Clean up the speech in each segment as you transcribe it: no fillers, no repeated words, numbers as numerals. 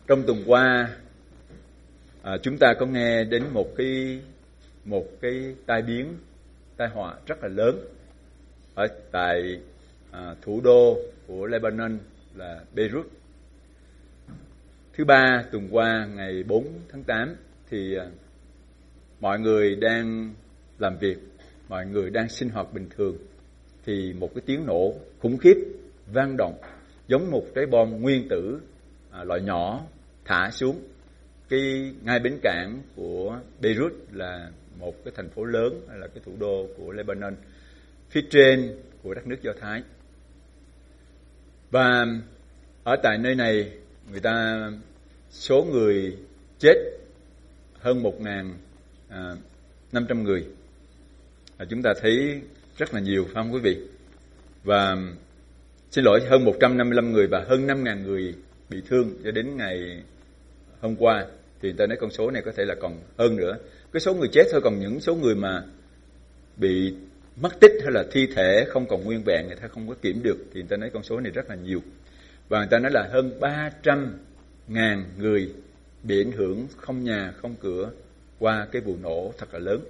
Trong tuần qua, chúng ta có nghe đến một cái tai họa rất là lớn ở tại thủ đô của Lebanon là Beirut. Thứ ba tuần qua, ngày 4 tháng 8 thì mọi người đang làm việc, mọi người đang sinh hoạt bình thường, thì một cái tiếng nổ khủng khiếp vang động giống một trái bom nguyên tử loại nhỏ thả xuống ngay bến cảng của Beirut, là một cái thành phố lớn, là cái thủ đô của Lebanon, phía trên của đất nước Do Thái. Và ở tại nơi này, số người chết hơn 1.500 người. Chúng ta thấy rất là nhiều, phải không quý vị? Và hơn 155 người và hơn 5.000 người bị thương cho đến ngày hôm qua. Thì người ta nói con số này có thể là còn hơn nữa. Cái số người chết thôi, còn những số người mà bị mất tích hay là thi thể không còn nguyên vẹn, người ta không có kiểm được, thì người ta nói con số này rất là nhiều. Và người ta nói là hơn 300.000 người bị ảnh hưởng không nhà, không cửa qua cái vụ nổ thật là lớn.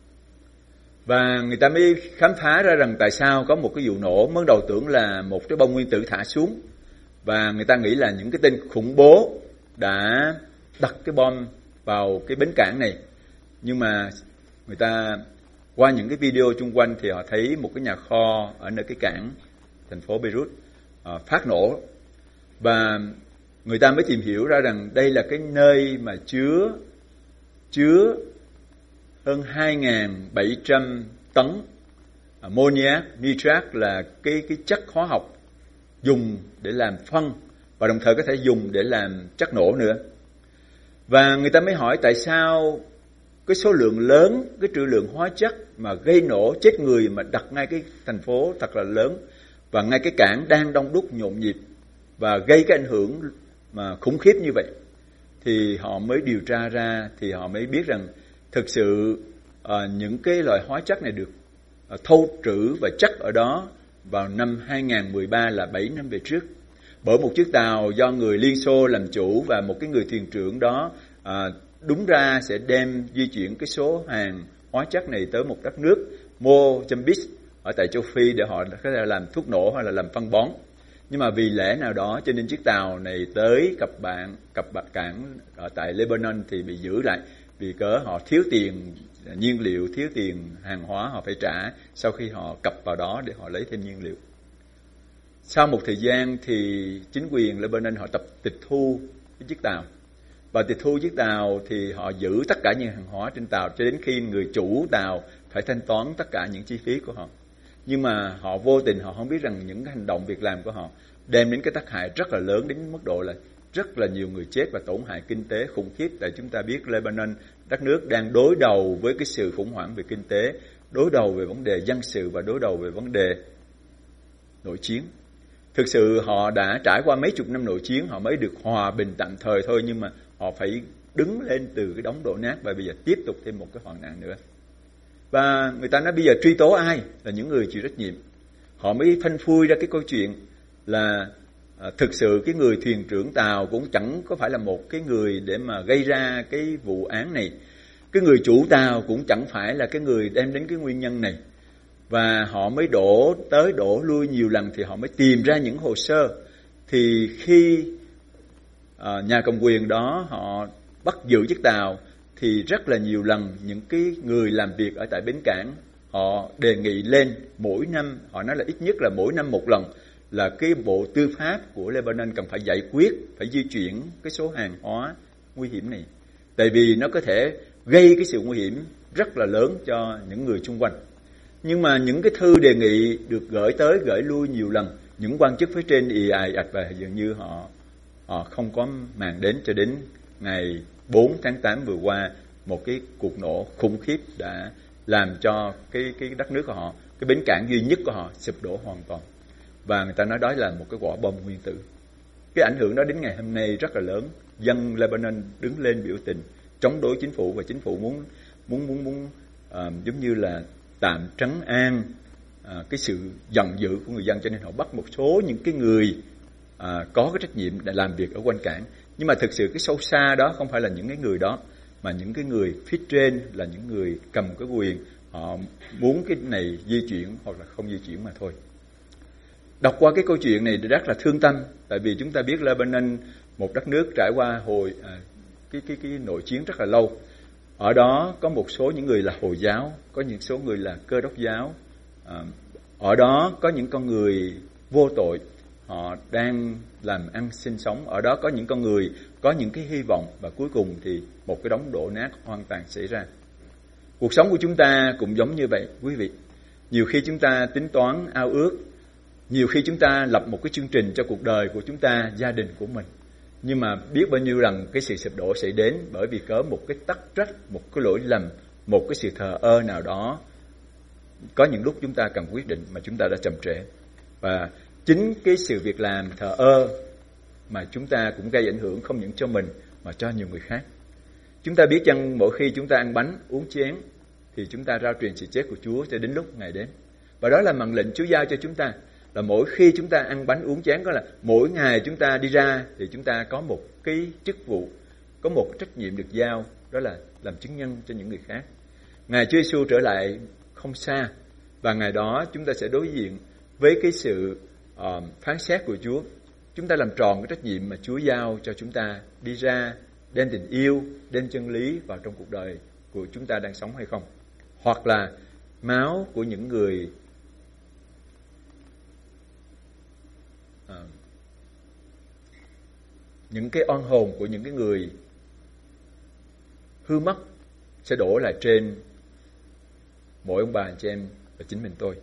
Và người ta mới khám phá ra rằng tại sao có một cái vụ nổ mới đầu tưởng là một cái bom nguyên tử thả xuống. Và người ta nghĩ là những cái tên khủng bố đã đặt cái bom vào cái bến cảng này. Nhưng mà người ta qua những cái video chung quanh thì họ thấy một cái nhà kho ở nơi cái cảng thành phố Beirut phát nổ. Và người ta mới tìm hiểu ra rằng đây là cái nơi mà chứa hơn 2.700 tấn ammoniac nitrat, là cái chất hóa học dùng để làm phân và đồng thời có thể dùng để làm chất nổ nữa. Và người ta mới hỏi tại sao cái số lượng lớn, cái trữ lượng hóa chất mà gây nổ chết người mà đặt ngay cái thành phố thật là lớn và ngay cái cảng đang đông đúc nhộn nhịp và gây cái ảnh hưởng mà khủng khiếp như vậy. Thì họ mới điều tra ra, thì họ mới biết rằng thực sự những cái loại hóa chất này được thâu trữ và chất ở đó vào năm 2013, là 7 năm về trước, bởi một chiếc tàu do người Liên Xô làm chủ, và một cái người thuyền trưởng đó đúng ra sẽ đem di chuyển cái số hàng hóa chất này tới một đất nước Mozambique ở tại châu Phi để họ có thể làm thuốc nổ hoặc là làm phân bón. Nhưng mà vì lẽ nào đó cho nên chiếc tàu này tới cập cảng ở tại Lebanon thì bị giữ lại, vì cớ họ thiếu tiền nhiên liệu, thiếu tiền hàng hóa họ phải trả sau khi họ cập vào đó để họ lấy thêm nhiên liệu. Sau một thời gian thì chính quyền Lebanon họ tịch thu cái chiếc tàu. Và tịch thu chiếc tàu thì họ giữ tất cả những hàng hóa trên tàu cho đến khi người chủ tàu phải thanh toán tất cả những chi phí của họ. Nhưng mà họ vô tình, họ không biết rằng những cái hành động, việc làm của họ đem đến cái tác hại rất là lớn, đến mức độ là rất là nhiều người chết và tổn hại kinh tế khủng khiếp. Tại chúng ta biết Lebanon, đất nước đang đối đầu với cái sự khủng hoảng về kinh tế, đối đầu về vấn đề dân sự và đối đầu về vấn đề nội chiến. Thực sự họ đã trải qua mấy chục năm nội chiến, họ mới được hòa bình tạm thời thôi, nhưng mà họ phải đứng lên từ cái đống đổ nát và bây giờ tiếp tục thêm một cái hoạn nạn nữa. Và người ta nói bây giờ truy tố ai là những người chịu trách nhiệm. Họ mới phanh phui ra cái câu chuyện là thực sự cái người thuyền trưởng tàu cũng chẳng có phải là một cái người để mà gây ra cái vụ án này. Cái người chủ tàu cũng chẳng phải là cái người đem đến cái nguyên nhân này. Và họ mới đổ tới đổ lui nhiều lần thì họ mới tìm ra những hồ sơ. Thì khi nhà cầm quyền đó họ bắt giữ chiếc tàu thì rất là nhiều lần những cái người làm việc ở tại bến cảng họ đề nghị lên mỗi năm, họ nói là ít nhất là mỗi năm một lần, là cái bộ tư pháp của Lebanon cần phải giải quyết, phải di chuyển cái số hàng hóa nguy hiểm này. Tại vì nó có thể gây cái sự nguy hiểm rất là lớn cho những người xung quanh. Nhưng mà những cái thư đề nghị được gửi tới gửi lui nhiều lần, những quan chức phía trên ì ạch và dường như họ không có màng đến, cho đến ngày 4 tháng 8 vừa qua, một cái cuộc nổ khủng khiếp đã làm cho cái đất nước của họ, cái bến cảng duy nhất của họ sụp đổ hoàn toàn. Và người ta nói đó là một cái quả bom nguyên tử. Cái ảnh hưởng đó đến ngày hôm nay rất là lớn. Dân Lebanon đứng lên biểu tình chống đối chính phủ, và chính phủ muốn giống như là tạm trấn an cái sự giận dữ của người dân, cho nên họ bắt một số những cái người có cái trách nhiệm để làm việc ở quanh cảng Nhưng mà thực sự cái sâu xa đó không phải là những cái người đó, mà những cái người phía trên là những người cầm cái quyền, họ muốn cái này di chuyển hoặc là không di chuyển mà thôi. Đọc qua cái câu chuyện này rất là thương tâm, tại vì chúng ta biết Lebanon, một đất nước trải qua cái nội chiến rất là lâu. Ở đó có một số những người là Hồi giáo, có những số người là Cơ đốc giáo. Ở đó có những con người vô tội, họ đang làm ăn sinh sống. Ở đó có những con người có những cái hy vọng, và cuối cùng thì một cái đống đổ nát hoàn toàn xảy ra. Cuộc sống của chúng ta cũng giống như vậy, quý vị. Nhiều khi chúng ta tính toán ao ước, nhiều khi chúng ta lập một cái chương trình cho cuộc đời của chúng ta, gia đình của mình. Nhưng mà biết bao nhiêu lần cái sự sụp đổ sẽ đến bởi vì có một cái tắc trách, một cái lỗi lầm, một cái sự thờ ơ nào đó. Có những lúc chúng ta cần quyết định mà chúng ta đã chậm trễ. Và chính cái sự việc làm thờ ơ mà chúng ta cũng gây ảnh hưởng không những cho mình mà cho nhiều người khác. Chúng ta biết chăng mỗi khi chúng ta ăn bánh, uống chén thì chúng ta rao truyền sự chết của Chúa cho đến lúc Ngài đến. Và đó là mệnh lệnh Chúa giao cho chúng ta, là mỗi khi chúng ta ăn bánh uống chén, đó là mỗi ngày chúng ta đi ra thì chúng ta có một cái chức vụ, có một trách nhiệm được giao, đó là làm chứng nhân cho những người khác. Ngày Chúa Giêsu trở lại không xa, và ngày đó chúng ta sẽ đối diện với cái sự phán xét của Chúa. Chúng ta làm tròn cái trách nhiệm mà Chúa giao cho chúng ta, đi ra đem tình yêu, đem chân lý vào trong cuộc đời của chúng ta đang sống hay không. Hoặc là máu của những người những cái oan hồn của những cái người hư mất sẽ đổ lại trên mỗi ông bà anh chị em và chính mình tôi.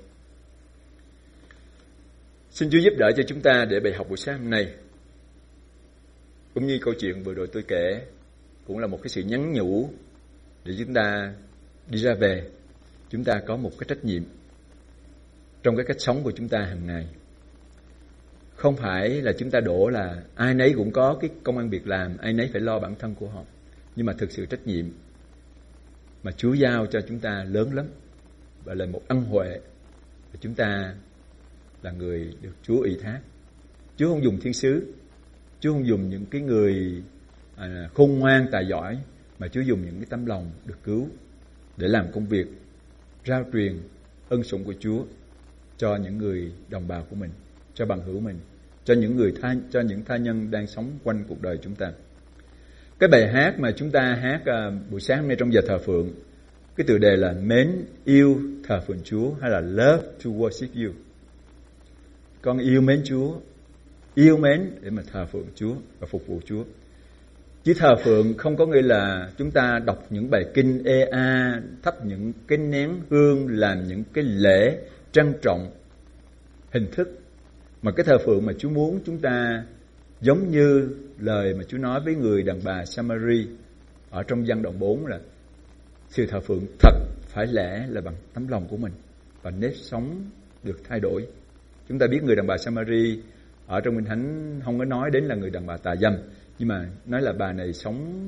Xin Chúa giúp đỡ cho chúng ta để bài học buổi sáng hôm nay, cũng như câu chuyện vừa rồi tôi kể, cũng là một cái sự nhắn nhủ để chúng ta đi ra về. Chúng ta có một cái trách nhiệm trong cái cách sống của chúng ta hàng ngày. Không phải là chúng ta đổ là ai nấy cũng có cái công ăn việc làm, ai nấy phải lo bản thân của họ. Nhưng mà thực sự trách nhiệm mà Chúa giao cho chúng ta lớn lắm, và là một ân huệ. Và chúng ta là người được Chúa ủy thác. Chúa không dùng thiên sứ, Chúa không dùng những cái người khôn ngoan tài giỏi, mà Chúa dùng những cái tấm lòng được cứu để làm công việc rao truyền ân sủng của Chúa cho những người đồng bào của mình, cho bằng hữu mình, cho những tha nhân đang sống quanh cuộc đời chúng ta. Cái bài hát mà chúng ta hát buổi sáng hôm nay trong giờ thờ phượng, cái tựa đề là mến yêu thờ phượng Chúa, hay là love to worship you. Con yêu mến Chúa, yêu mến để mà thờ phượng Chúa và phục vụ Chúa. Chứ thờ phượng không có nghĩa là chúng ta đọc những bài kinh ea, thắp những cái nén hương, làm những cái lễ trang trọng hình thức. Mà cái thờ phượng mà Chúa muốn chúng ta giống như lời mà Chúa nói với người đàn bà Samari ở trong Giăng đoạn 4, là sự thờ phượng thật phải lẽ là bằng tấm lòng của mình và nếp sống được thay đổi. Chúng ta biết người đàn bà Samari ở trong Kinh Thánh không có nói đến là người đàn bà tà dâm, nhưng mà nói là bà này sống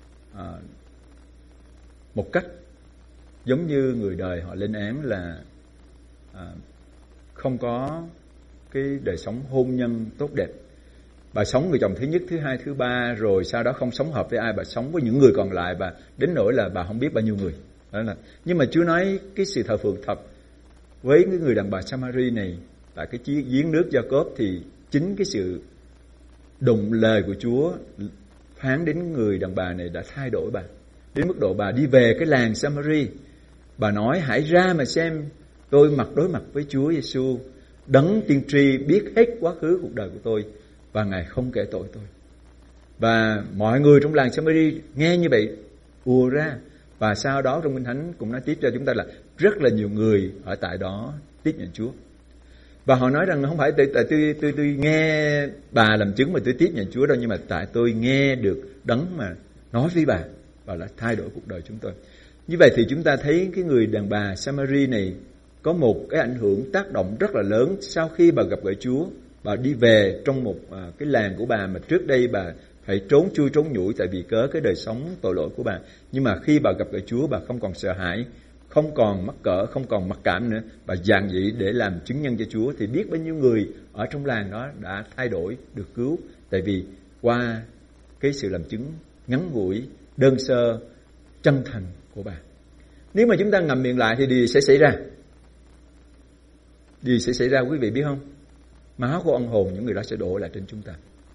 một cách giống như người đời họ lên án là không có cái đời sống hôn nhân tốt đẹp. Bà sống người chồng thứ nhất, thứ hai, thứ ba, rồi sau đó không sống hợp với ai, bà sống với những người còn lại, và đến nỗi là bà không biết bao nhiêu người. Đó là, nhưng mà Chúa nói cái sự thờ phượng thật với cái người đàn bà Samari này tại cái giếng nước Gia-cốp, thì chính cái sự đụng lời của Chúa phán đến người đàn bà này đã thay đổi bà. Đến mức độ bà đi về cái làng Samari, bà nói hãy ra mà xem, tôi đối mặt với Chúa Giêsu, đấng tiên tri biết hết quá khứ cuộc đời của tôi, và Ngài không kể tội tôi. Và mọi người trong làng Samari nghe như vậy ùa ra. Và sau đó trong Kinh Thánh cũng nói tiếp cho chúng ta là rất là nhiều người ở tại đó tiếp nhận Chúa. Và họ nói rằng không phải tại tôi nghe bà làm chứng mà tôi tiếp nhận Chúa đâu, nhưng mà tại tôi nghe được đấng mà nói với bà và là thay đổi cuộc đời chúng tôi. Như vậy thì chúng ta thấy cái người đàn bà Samari này có một cái ảnh hưởng tác động rất là lớn sau khi bà gặp gỡ Chúa. Bà đi về trong một cái làng của bà mà trước đây bà phải trốn chui trốn nhủi tại vì cớ cái đời sống tội lỗi của bà. Nhưng mà khi bà gặp gỡ Chúa, bà không còn sợ hãi, không còn mắc cỡ, không còn mặc cảm nữa. Bà dạn dĩ để làm chứng nhân cho Chúa. Thì biết bao nhiêu người ở trong làng đó đã thay đổi, được cứu. Tại vì qua cái sự làm chứng ngắn ngủi, đơn sơ, chân thành của bà. Nếu mà chúng ta ngậm miệng lại thì điều sẽ xảy ra. Điều sẽ xảy ra quý vị biết không? Máu của ân hồn những người đó sẽ đổ lại trên chúng ta.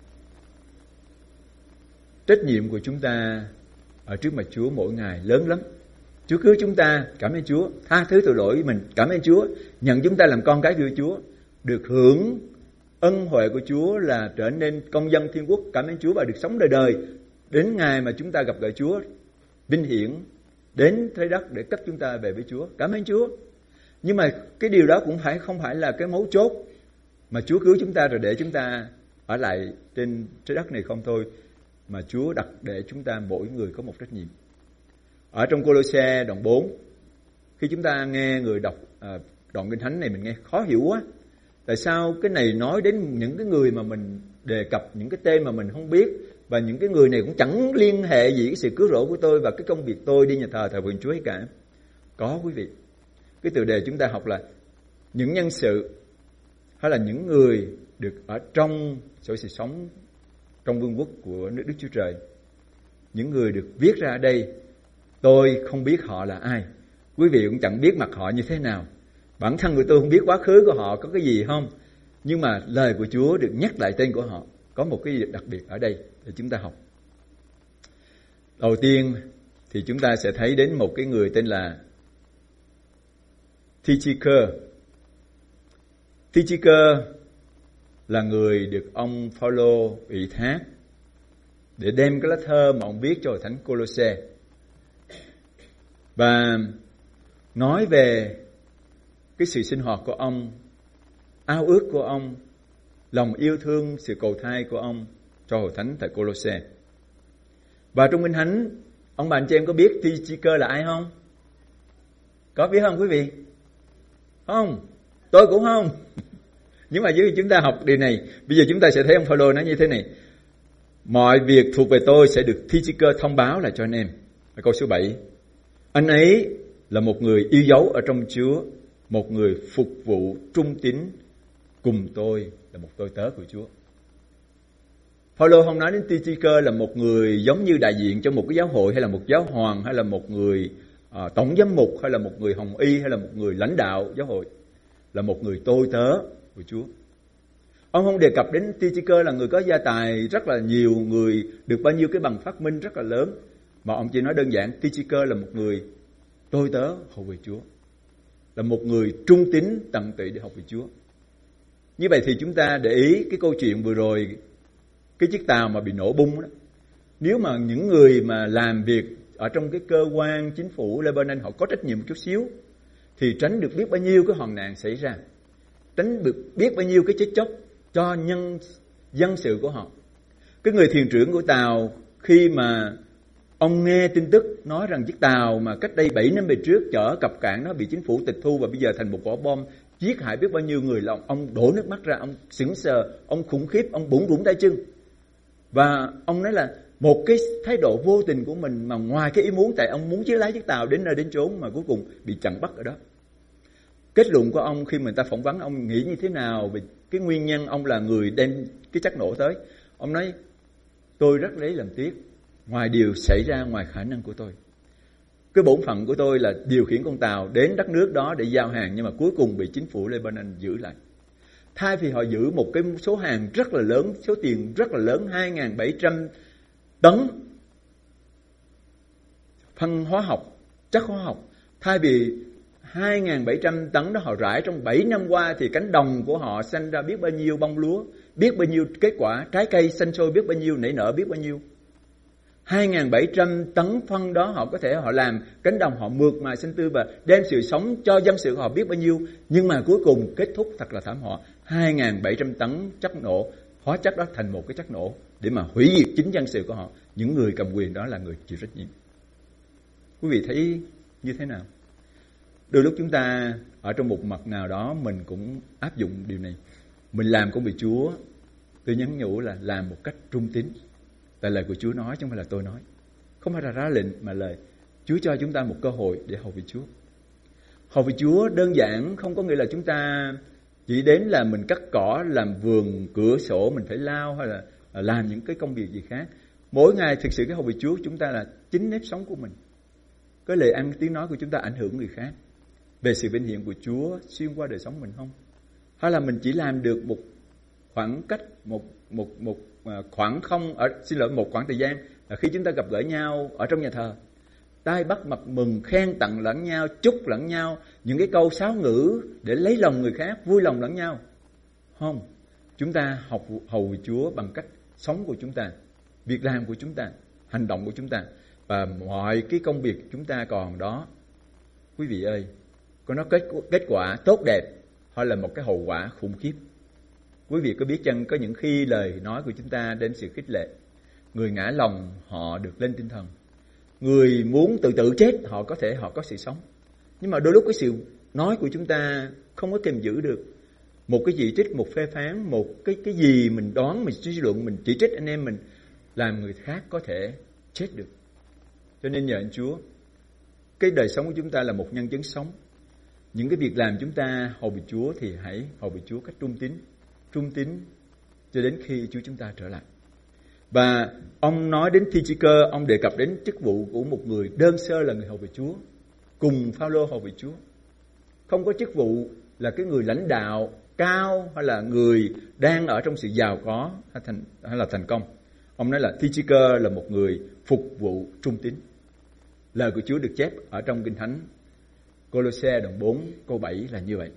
Trách nhiệm của chúng ta ở trước mặt Chúa mỗi ngày lớn lắm. Chúa cứu chúng ta, cảm ơn Chúa. Tha thứ tội lỗi mình, cảm ơn Chúa. Nhận chúng ta làm con cái của Chúa. Được hưởng ân huệ của Chúa là trở nên công dân thiên quốc, cảm ơn Chúa, và được sống đời đời. Đến ngày mà chúng ta gặp gỡ Chúa, vinh hiển đến thế đất để cất chúng ta về với Chúa. Cảm ơn Chúa. Nhưng mà cái điều đó cũng không phải là cái mấu chốt mà Chúa cứu chúng ta rồi để chúng ta ở lại trên trái đất này không thôi, mà Chúa đặt để chúng ta mỗi người có một trách nhiệm. Ở trong Cô-lô-se đoạn 4, khi chúng ta nghe người đọc đoạn Kinh Thánh này mình nghe khó hiểu quá. Tại sao cái này nói đến những cái người mà mình đề cập những cái tên mà mình không biết, và những cái người này cũng chẳng liên hệ gì cái sự cứu rỗi của tôi và cái công việc tôi đi nhà thờ thờ phượng Chúa ấy cả. Có quý vị. Cái tựa đề chúng ta học là những nhân sự hay là những người được ở trong sự sống trong vương quốc của nước Đức Chúa Trời. Những người được viết ra ở đây, tôi không biết họ là ai. Quý vị cũng chẳng biết mặt họ như thế nào. Bản thân của tôi không biết quá khứ của họ có cái gì không. Nhưng mà lời của Chúa được nhắc lại tên của họ. Có một cái đặc biệt ở đây để chúng ta học. Đầu tiên thì chúng ta sẽ thấy đến một cái người tên là Tychicus. Tychicus là người được ông Phaolô ủy thác để đem cái lá thơ mà ông viết cho hội thánh Cô-lô-se và nói về cái sự sinh hoạt của ông, ao ước của ông, lòng yêu thương, sự cầu thay của ông cho hội thánh tại Cô-lô-se. Và trong Kinh Thánh, ông bà anh chị em có biết Tychicus là ai không? Có biết không quý vị? Không, tôi cũng không. Nhưng mà dưới chúng ta học điều này, bây giờ chúng ta sẽ thấy ông Phaolô nói như thế này: mọi việc thuộc về tôi sẽ được Tychicus thông báo lại cho anh em. Ở câu số 7, anh ấy là một người yêu dấu ở trong Chúa, một người phục vụ trung tín, cùng tôi là một tôi tớ của Chúa. Phaolô không nói đến Tychicus là một người giống như đại diện cho một cái giáo hội, hay là một giáo hoàng, hay là một người tổng giám mục, hay là một người hồng y, hay là một người lãnh đạo giáo hội. Là một người tôi tớ của Chúa. Ông không đề cập đến Tychicus là người có gia tài rất là nhiều, người được bao nhiêu cái bằng phát minh rất là lớn, mà ông chỉ nói đơn giản Tychicus là một người tôi tớ hầu về Chúa, là một người trung tín tận tụy để học về Chúa. Như vậy thì chúng ta để ý cái câu chuyện vừa rồi, cái chiếc tàu mà bị nổ bung đó. Nếu mà những người mà làm việc ở trong cái cơ quan chính phủ Lebanon họ có trách nhiệm một chút xíu, thì tránh được biết bao nhiêu cái hoạn nạn xảy ra, tránh được biết bao nhiêu cái chết chóc cho dân sự của họ. Cái người thuyền trưởng của tàu, khi mà ông nghe tin tức nói rằng chiếc tàu mà cách đây 7 năm về trước chở cập cảng nó bị chính phủ tịch thu và bây giờ thành một quả bom giết hại biết bao nhiêu người, là ông đổ nước mắt ra, ông sững sờ, ông khủng khiếp, ông bủn rủn tay chân. Và ông nói là một cái thái độ vô tình của mình mà ngoài cái ý muốn, tại ông muốn lái chiếc tàu đến nơi đến chốn mà cuối cùng bị chặn bắt ở đó. Kết luận của ông khi mà người ta phỏng vấn ông nghĩ như thế nào về cái nguyên nhân ông là người đem cái chất nổ tới. Ông nói tôi rất lấy làm tiếc, ngoài điều xảy ra ngoài khả năng của tôi. Cái bổn phận của tôi là điều khiển con tàu đến đất nước đó để giao hàng, nhưng mà cuối cùng bị chính phủ Lebanon giữ lại. Thay vì họ giữ một cái số hàng rất là lớn, số tiền rất là lớn, 2.700 tấn phân hóa học, chất hóa học. Thay vì 2.700 tấn đó họ rải trong 7 năm qua thì cánh đồng của họ sinh ra biết bao nhiêu bông lúa, biết bao nhiêu kết quả, trái cây xanh sôi biết bao nhiêu, nảy nở biết bao nhiêu. 2.700 tấn phân đó họ có thể họ làm cánh đồng họ mượt mà xanh tươi và đem sự sống cho dân sự của họ biết bao nhiêu. Nhưng mà cuối cùng kết thúc thật là thảm họa. 2.700 tấn chất nổ, hóa chất đó thành một cái chất nổ để mà hủy diệt chính dân sự của họ. Những người cầm quyền đó là người chịu trách nhiệm. Quý vị thấy như thế nào? Đôi lúc chúng ta ở trong một mặt nào đó mình cũng áp dụng điều này. Mình làm công việc Chúa, tôi nhắn nhủ là làm một cách trung tín. Tại lời của Chúa nói chứ không phải là tôi nói. Không phải là ra lệnh mà lời Chúa cho chúng ta một cơ hội để hầu việc Chúa. Hầu việc Chúa đơn giản không có nghĩa là chúng ta chỉ đến là mình cắt cỏ, làm vườn, cửa sổ mình phải lau hay là làm những cái công việc gì khác. Mỗi ngày thực sự cái hầu việc Chúa chúng ta là chính nếp sống của mình. Cái lời ăn tiếng nói của chúng ta ảnh hưởng người khác về sự vinh hiển của Chúa xuyên qua đời sống mình không? Hay là mình chỉ làm được một khoảng cách, một khoảng không một khoảng thời gian là khi chúng ta gặp gỡ nhau ở trong nhà thờ, tay bắt mặt mừng, khen tặng lẫn nhau, chúc lẫn nhau những cái câu sáo ngữ để lấy lòng người khác, vui lòng lẫn nhau. Không, chúng ta hầu việc Chúa bằng cách sống của chúng ta, việc làm của chúng ta, hành động của chúng ta, và mọi cái công việc chúng ta còn đó. Quý vị ơi, có nó kết quả tốt đẹp hay là một cái hậu quả khủng khiếp? Quý vị có biết chăng, có những khi lời nói của chúng ta đến sự khích lệ, người ngã lòng họ được lên tinh thần, người muốn tự chết họ có sự sống. Nhưng mà đôi lúc cái sự nói của chúng ta không có kềm giữ được, một cái chỉ trích, một phê phán, một cái gì mình đoán, mình suy luận, mình chỉ trích anh em mình, làm người khác có thể chết được. Cho nên nhờ anh Chúa, cái đời sống của chúng ta là một nhân chứng sống. Những cái việc làm chúng ta hầu việc Chúa thì hãy hầu việc Chúa cách trung tín cho đến khi Chúa chúng ta trở lại. Và ông nói đến Tychicus, ông đề cập đến chức vụ của một người đơn sơ là người hầu việc Chúa, cùng Phao-lô hầu việc Chúa. Không có chức vụ là cái người lãnh đạo cao hay là người đang ở trong sự giàu có hay là thành công. Ông nói là Tychicus là một người phục vụ trung tín. Lời của Chúa được chép ở trong Kinh Thánh Cô-lô-se đoạn 4 câu 7 là như vậy.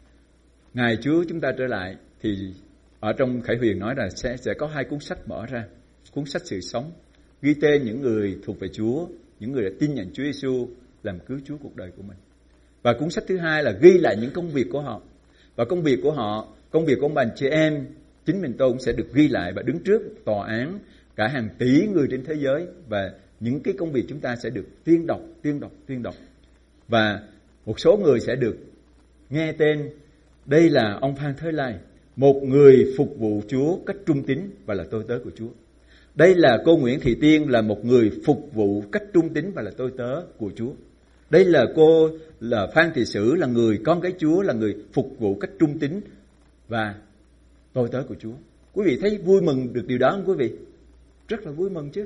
Ngày Chúa chúng ta trở lại thì ở trong Khải Huyền nói là sẽ có 2 cuốn sách mở ra. Cuốn sách sự sống, ghi tên những người thuộc về Chúa, những người đã tin nhận Chúa Giêsu làm cứu Chúa cuộc đời của mình. Và cuốn sách thứ hai là ghi lại những công việc của họ. Và công việc của họ, công việc của ông bà chị em, chính mình tôi cũng sẽ được ghi lại và đứng trước tòa án cả hàng tỷ người trên thế giới. Và những cái công việc chúng ta sẽ được tuyên đọc. Và một số người sẽ được nghe tên. Đây là ông Phan Thới Lai, một người phục vụ Chúa cách trung tín và là tôi tớ của Chúa. Đây là cô Nguyễn Thị Tiên, là một người phục vụ cách trung tín và là tôi tớ của Chúa. Đây là cô là Phan Thị Sử, là người con gái Chúa, là người phục vụ cách trung tín và tôi tớ của Chúa. Quý vị thấy vui mừng được điều đó không quý vị? Rất là vui mừng chứ.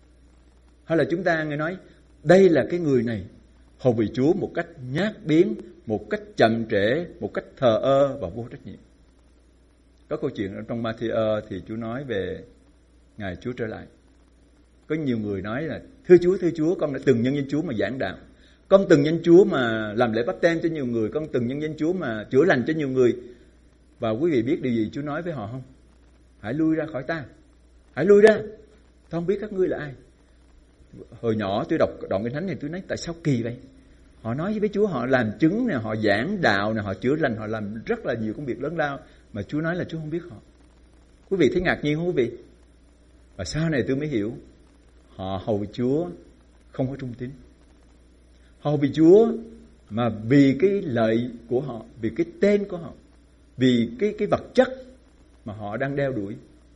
Hay là chúng ta nghe nói đây là cái người này hầu vì Chúa một cách nhát biếng, một cách chậm trễ, một cách thờ ơ và vô trách nhiệm. Có câu chuyện ở trong Ma-thi-ơ thì Chúa nói về ngày Chúa trở lại. Có nhiều người nói là thưa Chúa, con đã từng nhân danh Chúa mà giảng đạo, con từng nhân Chúa mà làm lễ báp têm cho nhiều người, con từng nhân danh Chúa mà chữa lành cho nhiều người. Và quý vị biết điều gì Chúa nói với họ không? Hãy lui ra khỏi ta, hãy lui ra, ta không biết các ngươi là ai. Hồi nhỏ tôi đọc đoạn Kinh Thánh này tôi nói tại sao kỳ vậy? Họ nói với Chúa, họ làm chứng nè, họ giảng đạo nè, họ chữa lành, họ làm rất là nhiều công việc lớn lao, mà Chúa nói là Chúa không biết họ. Quý vị thấy ngạc nhiên không quý vị? Và sau này tôi mới hiểu, họ hầu Chúa không có trung tín. Hầu vì Chúa mà vì cái lợi của họ, vì cái tên của họ, vì cái vật chất mà họ đang đeo đuổi.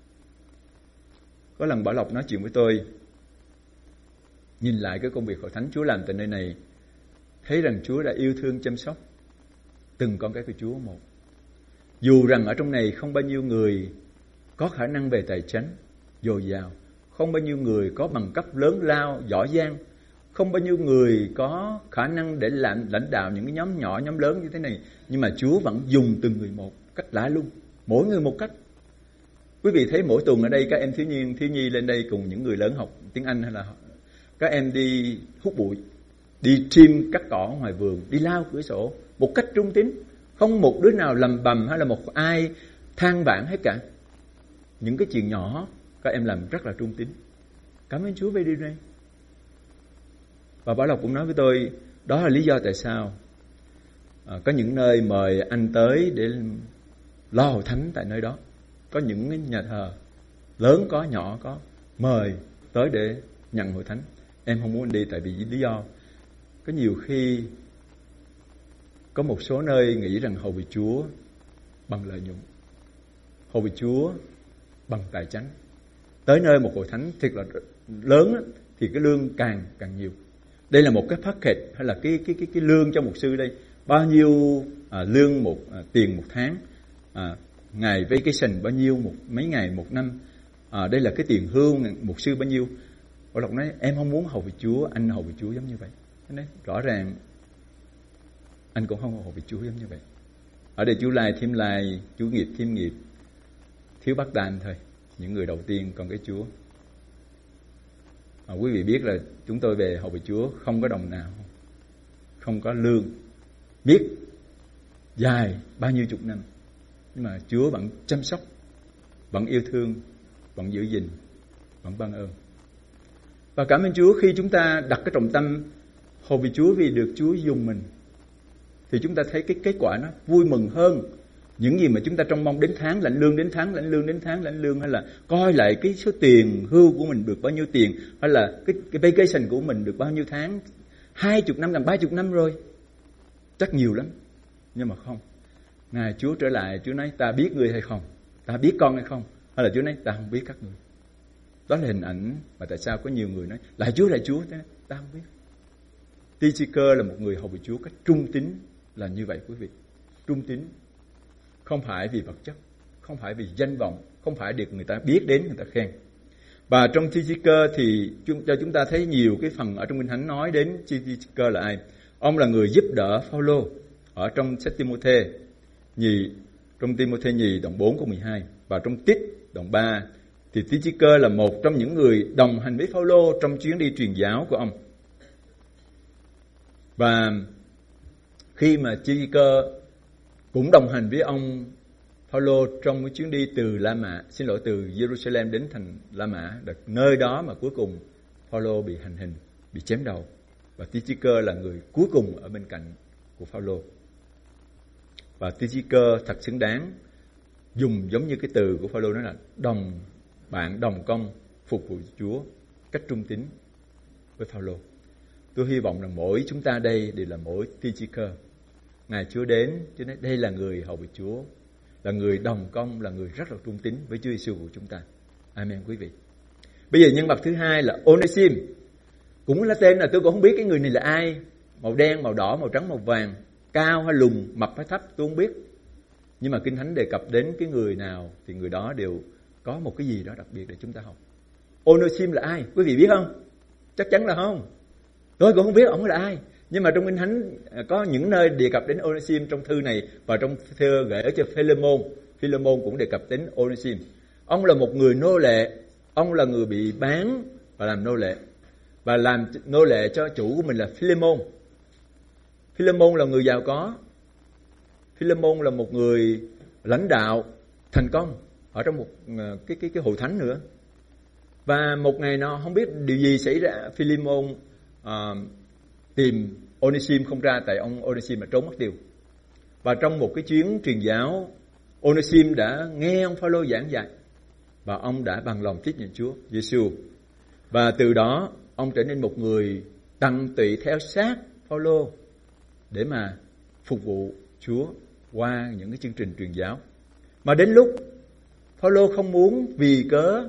Có lần Bảo Lộc nói chuyện với tôi, nhìn lại cái công việc hội thánh Chúa làm tại nơi này, thấy rằng Chúa đã yêu thương chăm sóc từng con cái của Chúa một. Dù rằng ở trong này không bao nhiêu người có khả năng về tài chính dồi dào, không bao nhiêu người có bằng cấp lớn lao, giỏi giang, không bao nhiêu người có khả năng để lãnh đạo những cái nhóm nhỏ, nhóm lớn như thế này, nhưng mà Chúa vẫn dùng từng người một cách lạ lùng, mỗi người một cách. Quý vị thấy mỗi tuần ở đây các em thiếu nhi lên đây cùng những người lớn học tiếng Anh, hay là các em đi hút bụi, đi trim cắt cỏ ngoài vườn, đi lao cửa sổ một cách trung tín, không một đứa nào lầm bầm hay là một ai than vãn hết cả. Những cái chuyện nhỏ các em làm rất là trung tín. Cảm ơn Chúa về điều này. Và Bảo Lộc cũng nói với tôi, đó là lý do tại sao có những nơi mời anh tới để lo hội thánh tại nơi đó. Có những nhà thờ lớn có, nhỏ có, mời tới để nhận hội thánh. Em không muốn anh đi tại vì lý do có nhiều khi có một số nơi nghĩ rằng hầu vì Chúa bằng lợi nhuận, hầu vì Chúa bằng tài chánh. Tới nơi một hội thánh thiệt là lớn thì cái lương càng nhiều. Đây là một cái package hay là cái lương cho mục sư đây, bao nhiêu lương tiền một tháng, ngày vacation bao nhiêu mấy ngày một năm, đây là cái tiền hưu mục sư bao nhiêu. Bảo Lộc nói em không muốn hầu việc Chúa, anh hầu việc Chúa giống như vậy. Anh nói rõ ràng anh cũng không hầu việc Chúa giống như vậy. Ở đây Chúa lai thêm lai, Chúa nghiệp thêm nghiệp, thiếu bắt đàn thôi. Những người đầu tiên còn cái Chúa. Quý vị biết là chúng tôi về hầu việc Chúa không có đồng nào, không có lương, biết dài bao nhiêu chục năm, nhưng mà Chúa vẫn chăm sóc, vẫn yêu thương, vẫn giữ gìn, vẫn ban ơn. Và cảm ơn Chúa khi chúng ta đặt cái trọng tâm hầu việc Chúa vì được Chúa dùng mình, thì chúng ta thấy cái kết quả nó vui mừng hơn những gì mà chúng ta trông mong đến tháng lãnh lương, đến tháng lãnh lương, đến tháng lãnh lương, hay là coi lại cái số tiền hưu của mình được bao nhiêu tiền, hay là cái vacation của mình được bao nhiêu tháng, 20 năm, gần 30 năm rồi, chắc nhiều lắm. Nhưng mà không, Ngài Chúa trở lại, Chúa nói ta biết ngươi hay không, ta biết con hay không, hay là Chúa nói ta không biết các ngươi. Đó là hình ảnh mà tại sao có nhiều người nói lại Chúa, ta không biết. Tychicus là một người hầu việc Chúa cách trung tín là như vậy quý vị. Trung tín không phải vì vật chất, không phải vì danh vọng, không phải được người ta biết đến, người ta khen. Và trong Tychicus thì cho chúng ta thấy nhiều cái phần ở trong Kinh Thánh nói đến Tychicus là ai. Ông là người giúp đỡ Phaolô ở trong sách Timôthê nhì, trong Timôthê nhì đoạn 4 câu 12, và trong Tít đoạn 3 thì Tychicus là một trong những người đồng hành với Phaolô trong chuyến đi truyền giáo của ông. Và khi mà Tychicus cũng đồng hành với ông Phaolô trong cái chuyến đi từ từ Jerusalem đến thành La Mã, nơi đó mà cuối cùng Phaolô bị hành hình, bị chém đầu, và Tychicus là người cuối cùng ở bên cạnh của Phaolô. Và Tychicus thật xứng đáng dùng giống như cái từ của Phaolô, nói là đồng bạn, đồng công phục vụ Chúa cách trung tín với Phaolô. Tôi hy vọng rằng mỗi chúng ta đây đều là mỗi Tychicus. Ngài Chúa đến, cho nên đây là người hầu việc Chúa, là người đồng công, là người rất là trung tín với Chúa Giêsu của chúng ta. Amen quý vị. Bây giờ nhân vật thứ hai là Onesimus. Cũng là tên là tôi cũng không biết cái người này là ai, màu đen, màu đỏ, màu trắng, màu vàng, cao hay lùn, mập hay thấp tôi không biết. Nhưng mà Kinh Thánh đề cập đến cái người nào thì người đó đều có một cái gì đó đặc biệt để chúng ta học. Onesimus là ai? Quý vị biết không? Chắc chắn là không. Tôi cũng không biết ông là ai. Nhưng mà trong Kinh Thánh có những nơi đề cập đến Onesimus trong thư này, và trong thư gửi ở cho Philemon cũng đề cập đến Onesimus. Ông là một người nô lệ, ông là người bị bán và làm nô lệ, và làm nô lệ cho chủ của mình là Philemon. Philemon là người giàu có. Philemon là một người lãnh đạo thành công ở trong một cái hội thánh nữa. Và một ngày nọ không biết điều gì xảy ra, Philemon tìm Onesimus không ra, tại ông Onesimus trốn mất tiêu. Và trong một cái chuyến truyền giáo, Onesimus đã nghe ông Phaolô giảng dạy, và ông đã bằng lòng tiếp nhận Chúa Giêsu. Và từ đó ông trở nên một người tận tụy theo sát Phaolô để mà phục vụ Chúa qua những cái chương trình truyền giáo. Mà đến lúc Phaolô không muốn, vì cớ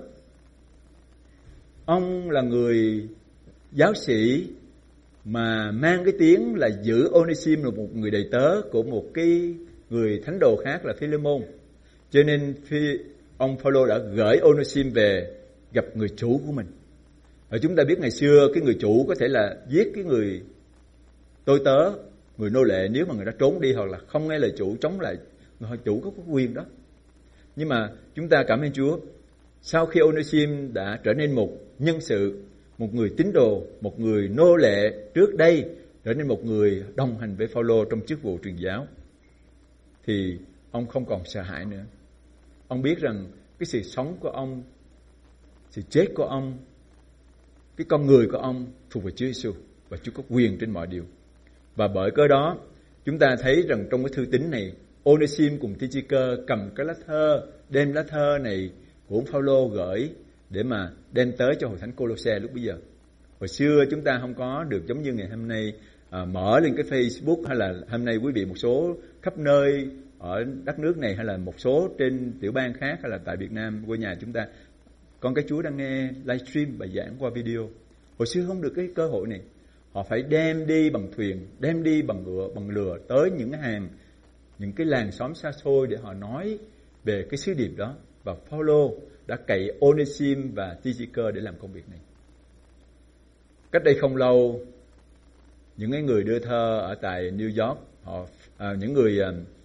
ông là người giáo sĩ mà mang cái tiếng là giữ Onesimus là một người đầy tớ của một cái người thánh đồ khác là Philemon, cho nên ông Phaolô đã gửi Onesimus về gặp người chủ của mình. Và chúng ta biết ngày xưa cái người chủ có thể là giết cái người tôi tớ, người nô lệ, nếu mà người ta trốn đi hoặc là không nghe lời chủ, chống lại người chủ có quyền đó. Nhưng mà chúng ta cảm ơn Chúa, sau khi Onesimus đã trở nên một nhân sự, một người tín đồ, một người nô lệ trước đây, trở nên một người đồng hành với Phaolô trong chức vụ truyền giáo, thì ông không còn sợ hãi nữa. Ông biết rằng cái sự sống của ông, sự chết của ông, cái con người của ông thuộc về Chúa Giêsu, và Chúa có quyền trên mọi điều. Và bởi cớ đó chúng ta thấy rằng trong cái thư tín này, Onesimus cùng Tychicus cầm cái lá thơ, đem lá thơ này của ông Phaolô gửi để mà đem tới cho hội thánh Cô-lô-se lúc bấy giờ. Hồi xưa chúng ta không có được giống như ngày hôm nay mở lên cái Facebook, hay là hôm nay quý vị một số khắp nơi ở đất nước này, hay là một số trên tiểu bang khác, hay là tại Việt Nam quê nhà chúng ta, con cái Chúa đang nghe livestream bài giảng qua video. Hồi xưa không được cái cơ hội này. Họ phải đem đi bằng thuyền, đem đi bằng ngựa, bằng lừa tới những cái hàng, những cái làng xóm xa xôi để họ nói về cái sứ điệp đó. Và Phaolô đã cậy Onesim và Tychicus để làm công việc này. Cách đây không lâu, những người đưa thơ ở tại New York, những người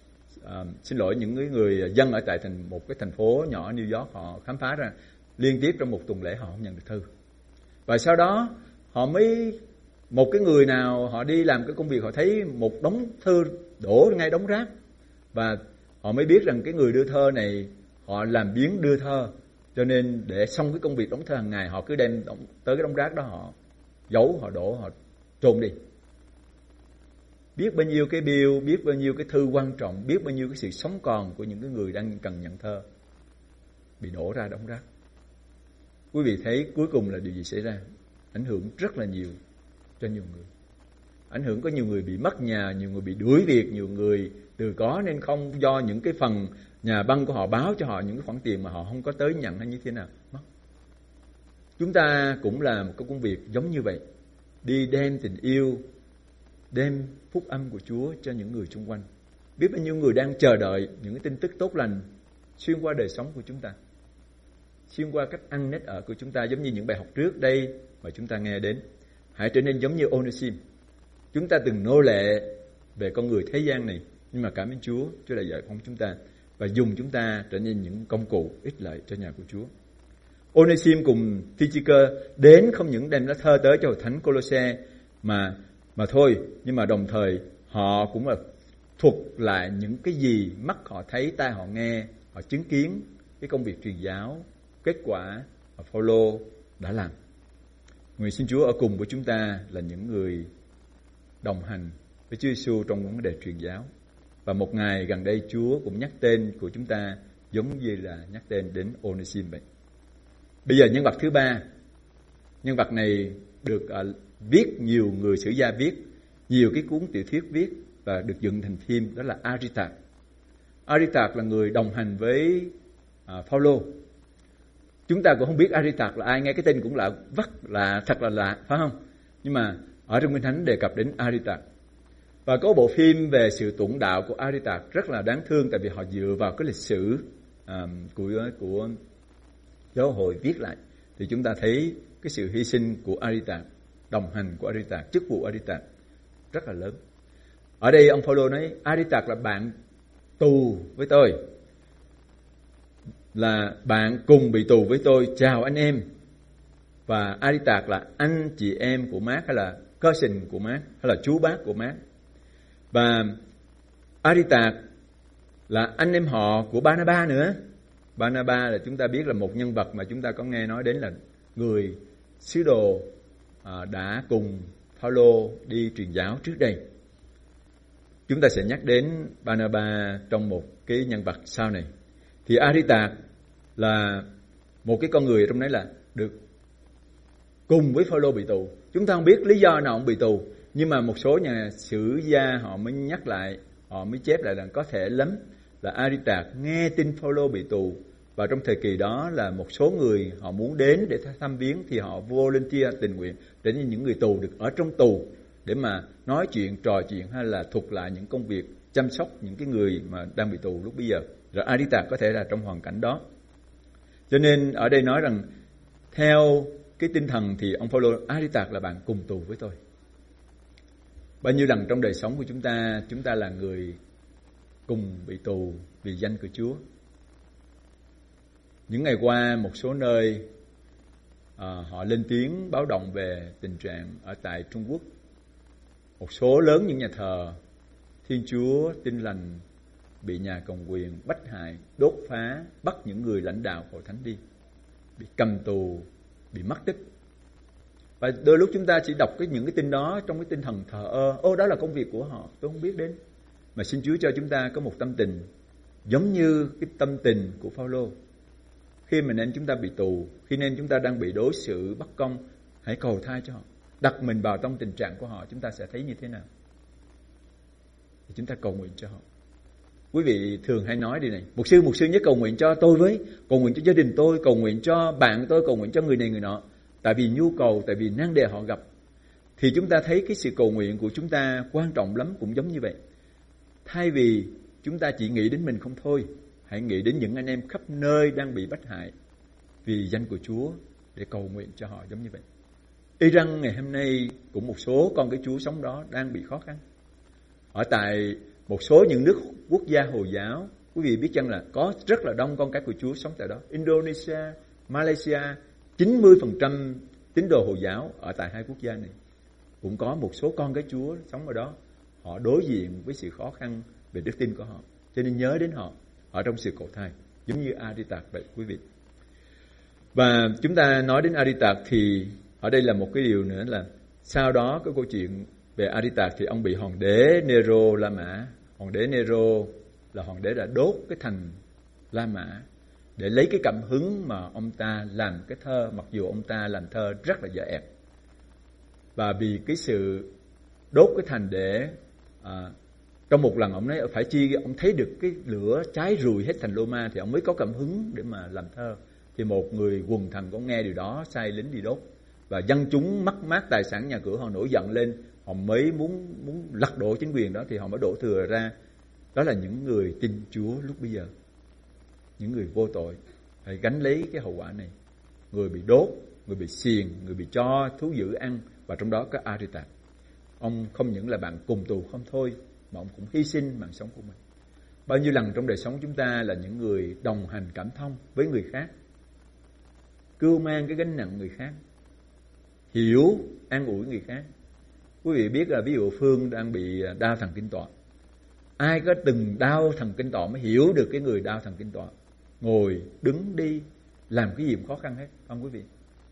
dân ở tại một cái thành phố nhỏ ở New York, họ khám phá ra liên tiếp trong một tuần lễ họ không nhận được thư. Và sau đó họ mới, một cái người nào họ đi làm cái công việc, họ thấy một đống thư đổ ngay đống rác, và họ mới biết rằng cái người đưa thơ này họ làm biếng đưa thơ, cho nên để xong cái công việc đóng thơ hàng ngày, họ cứ đem tới cái đống rác đó, họ giấu, họ đổ, họ trôn đi. Biết bao nhiêu cái bill, biết bao nhiêu cái thư quan trọng, biết bao nhiêu cái sự sống còn của những cái người đang cần nhận thơ bị đổ ra đống rác. Quý vị thấy cuối cùng là điều gì xảy ra? Ảnh hưởng rất là nhiều cho nhiều người. Ảnh hưởng có nhiều người bị mất nhà, nhiều người bị đuổi việc, nhiều người từ có nên không, do những cái phần nhà băng của họ báo cho họ những cái khoản tiền mà họ không có tới nhận hay như thế nào, mất. Chúng ta cũng làm một cái công việc giống như vậy, đi đem tình yêu, đem phúc âm của Chúa cho những người xung quanh. Biết bao nhiêu người đang chờ đợi những cái tin tức tốt lành xuyên qua đời sống của chúng ta, xuyên qua cách ăn nết ở của chúng ta, giống như những bài học trước đây mà chúng ta nghe đến. Hãy trở nên giống như Onesim. Chúng ta từng nô lệ về con người thế gian này, nhưng mà cảm ơn Chúa, Chúa đã giải phóng chúng ta và dùng chúng ta trở nên những công cụ ích lợi cho nhà của Chúa. Onesim cùng Tychicus đến không những đem lá thơ tới cho hội thánh Cô-lô-se mà thôi, nhưng mà đồng thời họ cũng là thuật lại những cái gì mắt họ thấy, tai họ nghe, họ chứng kiến cái công việc truyền giáo, kết quả mà Phaolô đã làm. Nguyện xin Chúa ở cùng với chúng ta là những người đồng hành với Chúa Giêsu trong vấn đề truyền giáo. Và một ngày gần đây Chúa cũng nhắc tên của chúng ta giống như là nhắc tên đến Onesim vậy. Bây giờ nhân vật thứ ba. Nhân vật này được viết, nhiều người sử gia viết, nhiều cái cuốn tiểu thuyết viết và được dựng thành phim, đó là Aristarch. Aristarch là người đồng hành với Phaolô. Chúng ta cũng không biết Aristarch là ai, nghe cái tên cũng lạ, thật là lạ, phải không? Nhưng mà ở trong Kinh Thánh đề cập đến Aristarch. Và có bộ phim về sự tụng đạo của Aristarch rất là đáng thương, tại vì họ dựa vào cái lịch sử của giáo hội viết lại, thì chúng ta thấy cái sự hy sinh của Aristarch, đồng hành của Aristarch, chức vụ Aristarch rất là lớn. Ở đây ông Phaolô nói Aristarch là bạn tù với tôi, là bạn cùng bị tù với tôi, chào anh em. Và Aristarch là anh chị em của Mác, hay là cousin của Mác, hay là chú bác của Mác. Và Aristarch là anh em họ của Barnabas nữa. Barnabas là chúng ta biết là một nhân vật mà chúng ta có nghe nói đến, là người sứ đồ đã cùng Phaolô đi truyền giáo trước đây. Chúng ta sẽ nhắc đến Barnabas trong một cái nhân vật sau này. Thì Aristarch là một cái con người trong đấy là được cùng với Phaolô bị tù. Chúng ta không biết lý do nào ông bị tù, nhưng mà một số nhà sử gia họ mới nhắc lại, họ mới chép lại rằng có thể lắm là Aristarch nghe tin Phaolô bị tù, và trong thời kỳ đó là một số người họ muốn đến để thăm viếng, thì họ volunteer, tình nguyện để những người tù được ở trong tù để mà nói chuyện, trò chuyện, hay là thuật lại những công việc chăm sóc những cái người mà đang bị tù lúc bây giờ. Rồi Aristarch có thể là trong hoàn cảnh đó. Cho nên ở đây nói rằng theo cái tinh thần thì ông Phaolô, Aristarch là bạn cùng tù với tôi. Bao nhiêu lần trong đời sống của chúng ta là người cùng bị tù vì danh của Chúa. Những ngày qua một số nơi họ lên tiếng báo động về tình trạng ở tại Trung Quốc. Một số lớn những nhà thờ Thiên Chúa Tin Lành bị nhà cầm quyền bách hại, đốt phá, bắt những người lãnh đạo hội thánh đi, bị cầm tù, bị mất tích. Và đôi lúc chúng ta chỉ đọc những cái tin đó trong cái tinh thần thờ ơ, đó là công việc của họ, tôi không biết đến. Mà xin Chúa cho chúng ta có một tâm tình giống như cái tâm tình của Phaolô. Khi mà nên chúng ta bị tù, khi nên chúng ta đang bị đối xử bất công, hãy cầu tha cho họ, đặt mình vào trong tình trạng của họ, chúng ta sẽ thấy như thế nào. Thì chúng ta cầu nguyện cho họ. Quý vị thường hay nói điều này: mục sư nhớ cầu nguyện cho tôi với, cầu nguyện cho gia đình tôi, cầu nguyện cho bạn tôi, cầu nguyện cho người này người nọ. Tại vì nhu cầu, tại vì nan đề họ gặp. Thì chúng ta thấy cái sự cầu nguyện của chúng ta quan trọng lắm, cũng giống như vậy. Thay vì chúng ta chỉ nghĩ đến mình không thôi, hãy nghĩ đến những anh em khắp nơi đang bị bách hại, vì danh của Chúa để cầu nguyện cho họ giống như vậy. Iran ngày hôm nay cũng một số con cái Chúa sống đó đang bị khó khăn. Ở tại một số những nước quốc gia Hồi giáo, quý vị biết chăng là có rất là đông con cái của Chúa sống tại đó. Indonesia, Malaysia, 90% tín đồ Hồi giáo ở tại hai quốc gia này. Cũng có một số con cái Chúa sống ở đó. Họ đối diện với sự khó khăn về đức tin của họ. Cho nên nhớ đến họ ở trong sự cầu thay, giống như Aritak vậy quý vị. Và chúng ta nói đến Aritak thì ở đây là một cái điều nữa là sau đó cái câu chuyện về Aritak thì ông bị hoàng đế Nero La Mã. Hoàng đế Nero là hoàng đế đã đốt cái thành La Mã để lấy cái cảm hứng mà ông ta làm cái thơ, mặc dù ông ta làm thơ rất là dở ẹt. Và vì cái sự đốt cái thành để trong một lần ông nói phải chi ông thấy được cái lửa cháy rùi hết thành Roma thì ông mới có cảm hứng để mà làm thơ. Thì một người quần thần có nghe điều đó sai lính đi đốt, và dân chúng mất mát tài sản nhà cửa, họ nổi giận lên, họ mới muốn lật đổ chính quyền đó, thì họ mới đổ thừa ra. Đó là những người tin Chúa lúc bây giờ, những người vô tội phải gánh lấy cái hậu quả này. Người bị đốt, người bị xiềng, người bị cho thú dữ ăn, và trong đó có Aritak. Ông không những là bạn cùng tù không thôi, mà ông cũng hy sinh mạng sống của mình. Bao nhiêu lần trong đời sống chúng ta là những người đồng hành cảm thông với người khác, cưu mang cái gánh nặng người khác, hiểu an ủi người khác. Quý vị biết là ví dụ Phương đang bị đau thần kinh tọa. Ai có từng đau thần kinh tọa mới hiểu được cái người đau thần kinh tọa. Ngồi, đứng, đi, làm cái gì cũng khó khăn hết, không quý vị?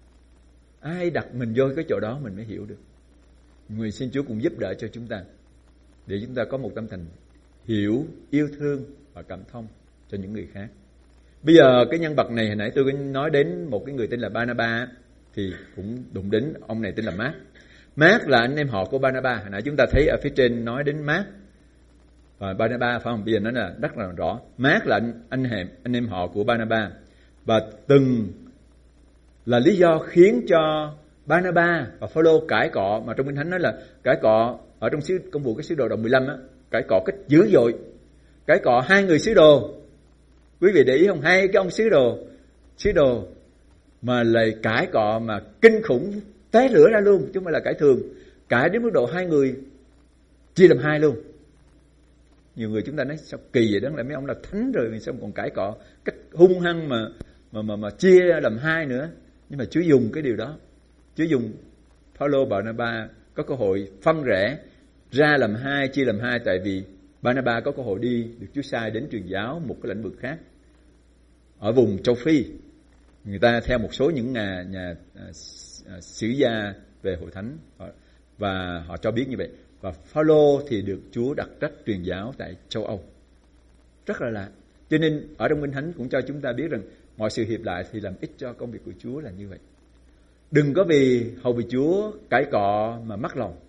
Ai đặt mình vô cái chỗ đó mình mới hiểu được. Người xin Chúa cũng giúp đỡ cho chúng ta, để chúng ta có một tâm thành hiểu, yêu thương và cảm thông cho những người khác. Bây giờ cái nhân vật này hồi nãy tôi có nói đến một cái người tên là Barnabas, thì cũng đụng đến ông này tên là Mark. Mark là anh em họ của Barnabas. Hồi nãy chúng ta thấy ở phía trên nói đến Mark và Barnabas, phải không? Bây giờ nó là rất là rõ. Mark là anh em họ của Barnabas, và từng là lý do khiến cho Barnabas và Phaolô cãi cọ, mà trong Kinh Thánh nói là cãi cọ ở trong công vụ cái sứ đồ đoạn 15 á, cãi cọ cách dữ dội. Cãi cọ hai người sứ đồ. Quý vị để ý không? Hai cái ông sứ đồ mà lại cãi cọ mà kinh khủng, té lửa ra luôn, chứ không phải là cãi thường. Cãi đến mức độ hai người chia làm hai luôn. Nhiều người chúng ta nói sao kỳ vậy đó, là mấy ông là thánh rồi sao còn cãi cọ cách hung hăng mà chia làm hai nữa. Nhưng mà Chúa dùng cái điều đó. Chúa dùng Phaolô và Barnabas có cơ hội phân rẽ ra làm hai, chia làm hai, tại vì Barnabas có cơ hội đi được Chúa sai đến truyền giáo một cái lĩnh vực khác ở vùng châu Phi. Người ta theo một số những nhà sử gia về hội thánh, và họ cho biết như vậy. Và Phaolô thì được Chúa đặt trách truyền giáo tại châu Âu. Rất là lạ. Cho nên ở trong Kinh Thánh cũng cho chúng ta biết rằng mọi sự hiệp lại thì làm ích cho công việc của Chúa là như vậy. Đừng có vì hầu vì Chúa cãi cọ mà mất lòng.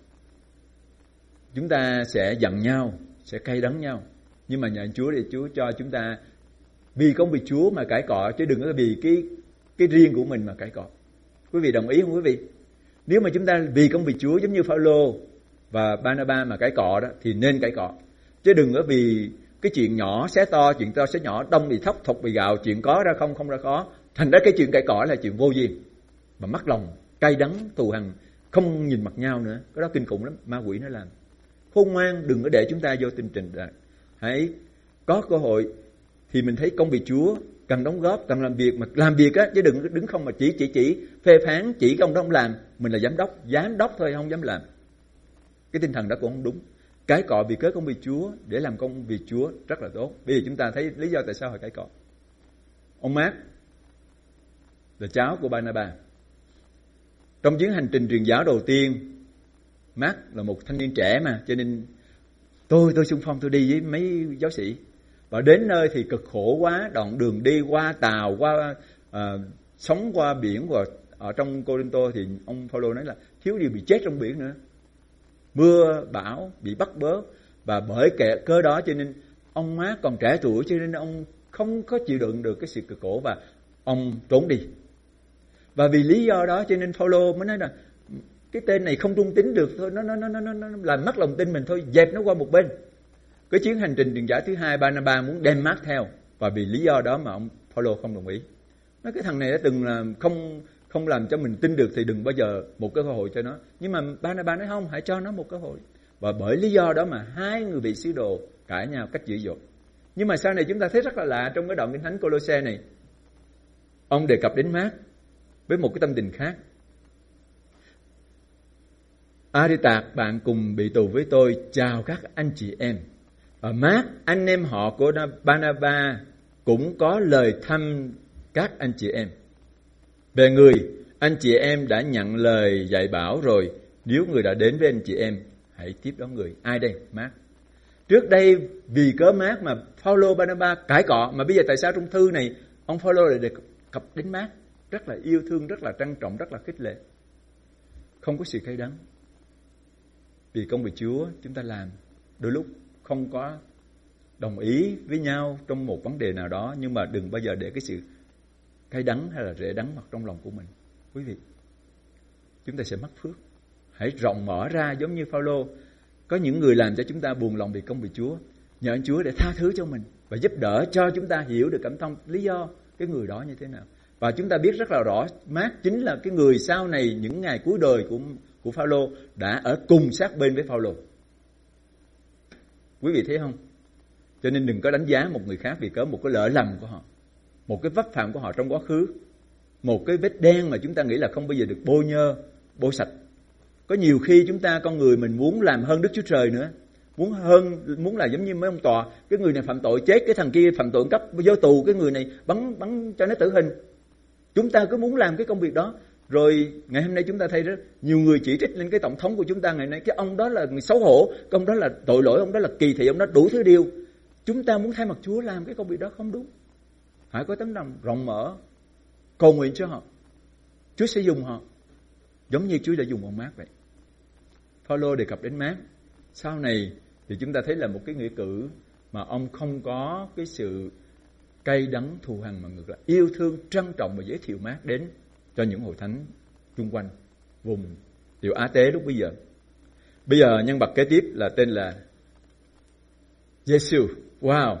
Chúng ta sẽ giận nhau, sẽ cay đắng nhau. Nhưng mà nhờ Chúa thì Chúa cho chúng ta vì công việc Chúa mà cãi cọ, chứ đừng có vì cái riêng của mình mà cãi cọ. Quý vị đồng ý không quý vị? Nếu mà chúng ta vì công việc Chúa giống như Phaolô và Barnabas mà cãi cọ đó, thì nên cãi cọ. Chứ đừng có vì cái chuyện nhỏ xé to, chuyện to xé nhỏ, đông bị thóc, thục bị gạo, chuyện có ra không, không ra khó. Thành ra cái chuyện cãi cọ là chuyện vô duyên, mà mất lòng, cay đắng, thù hằn, không nhìn mặt nhau nữa. Cái đó kinh khủng lắm, ma quỷ nó làm. Khôn ngoan, đừng có để chúng ta vô tình trình đó. Hãy có cơ hội thì mình thấy công việc Chúa cần đóng góp, cần làm việc, mà làm việc á, chứ đừng đứng không mà chỉ phê phán, chỉ cái ông đó không làm. Mình là giám đốc thôi, không dám làm. Cái tinh thần đó cũng không đúng. Cãi cọ vì cớ công việc Chúa, để làm công việc Chúa rất là tốt. Bây giờ chúng ta thấy lý do tại sao họ cãi cọ. Ông Mark là cháu của Barnabas. Trong chuyến hành trình truyền giáo đầu tiên, Mark là một thanh niên trẻ mà, cho nên tôi xung phong, tôi đi với mấy giáo sĩ. Và đến nơi thì cực khổ quá, đoạn đường đi qua tàu, qua sống qua biển, và ở trong Cô-rinh-tô thì ông Phaolô nói là thiếu điều bị chết trong biển nữa. Mưa bão bị bắt bớ, và bởi cớ đó cho nên ông Mark còn trẻ tuổi, cho nên ông không có chịu đựng được cái sự cực khổ và ông trốn đi. Và vì lý do đó cho nên Phaolô mới nói là cái tên này không trung tín được thôi, nó làm mất lòng tin mình thôi, dẹp nó qua một bên. Cái chuyến hành trình truyền giáo thứ hai, Barnabas muốn đem Mark theo, và vì lý do đó mà ông Phaolô không đồng ý. Nói cái thằng này đã từng là không làm cho mình tin được thì đừng bao giờ một cái cơ hội cho nó. Nhưng mà Barnabas nói không, hãy cho nó một cơ hội. Và bởi lý do đó mà hai người vị sứ đồ cãi nhau cách dữ dội. Nhưng mà sau này chúng ta thấy rất là lạ trong cái đoạn Kinh Thánh Cô-lô-se này. Ông đề cập đến Mác với một cái tâm tình khác. Aristarch, bạn cùng bị tù với tôi, chào các anh chị em. Và Mác, anh em họ của Barnabas, cũng có lời thăm các anh chị em. Về người, anh chị em đã nhận lời dạy bảo rồi. Nếu người đã đến với anh chị em, hãy tiếp đón người. Ai đây? Mác. Trước đây vì cớ Mác mà Phao-lô Barnabas cãi cọ, mà bây giờ tại sao trong thư này ông Phao-lô lại đề cập đến Mác, rất là yêu thương, rất là trân trọng, rất là khích lệ. Không có sự cay đắng. Vì công việc Chúa chúng ta làm đôi lúc không có đồng ý với nhau trong một vấn đề nào đó, nhưng mà đừng bao giờ để cái sự cay đắng hay là rễ đắng mặc trong lòng của mình. Quý vị, chúng ta sẽ mất phước. Hãy rộng mở ra giống như Phao-lô. Có những người làm cho chúng ta buồn lòng vì công việc Chúa, nhờ anh Chúa để tha thứ cho mình và giúp đỡ cho chúng ta hiểu được cảm thông lý do cái người đó như thế nào. Và chúng ta biết rất là rõ, Mác chính là cái người sau này những ngày cuối đời của Phao-lô đã ở cùng sát bên với Phao-lô. Quý vị thấy không? Cho nên đừng có đánh giá một người khác vì có một cái lỡ lầm của họ, một cái vấp phạm của họ trong quá khứ, một cái vết đen mà chúng ta nghĩ là không bao giờ được bôi nhơ, bôi sạch. Có nhiều khi chúng ta, con người mình muốn làm hơn Đức Chúa Trời nữa, muốn là giống như mấy ông tòa, cái người này phạm tội chết, cái thằng kia phạm tội cấp vô tù, cái người này bắn cho nó tử hình. Chúng ta cứ muốn làm cái công việc đó. Rồi ngày hôm nay chúng ta thấy rất nhiều người chỉ trích lên cái tổng thống của chúng ta ngày nay, cái ông đó là người xấu hổ, cái ông đó là tội lỗi, ông đó là kỳ thị, ông đó đủ thứ điều. Chúng ta muốn thay mặt Chúa làm cái công việc đó không đúng. Hãy có tấm lòng rộng mở, cầu nguyện cho họ. Chúa sẽ dùng họ giống như Chúa đã dùng ông Mác vậy. Phao-lô đề cập đến Mác. Sau này thì chúng ta thấy là một cái nghĩa cử mà ông không có cái sự cay đắng thù hằn, mà ngược lại yêu thương, trân trọng và giới thiệu Mác đến cho những hội thánh chung quanh vùng Tiểu Á Tế lúc bây giờ. Bây giờ nhân vật kế tiếp là tên là Giê-xu. Wow.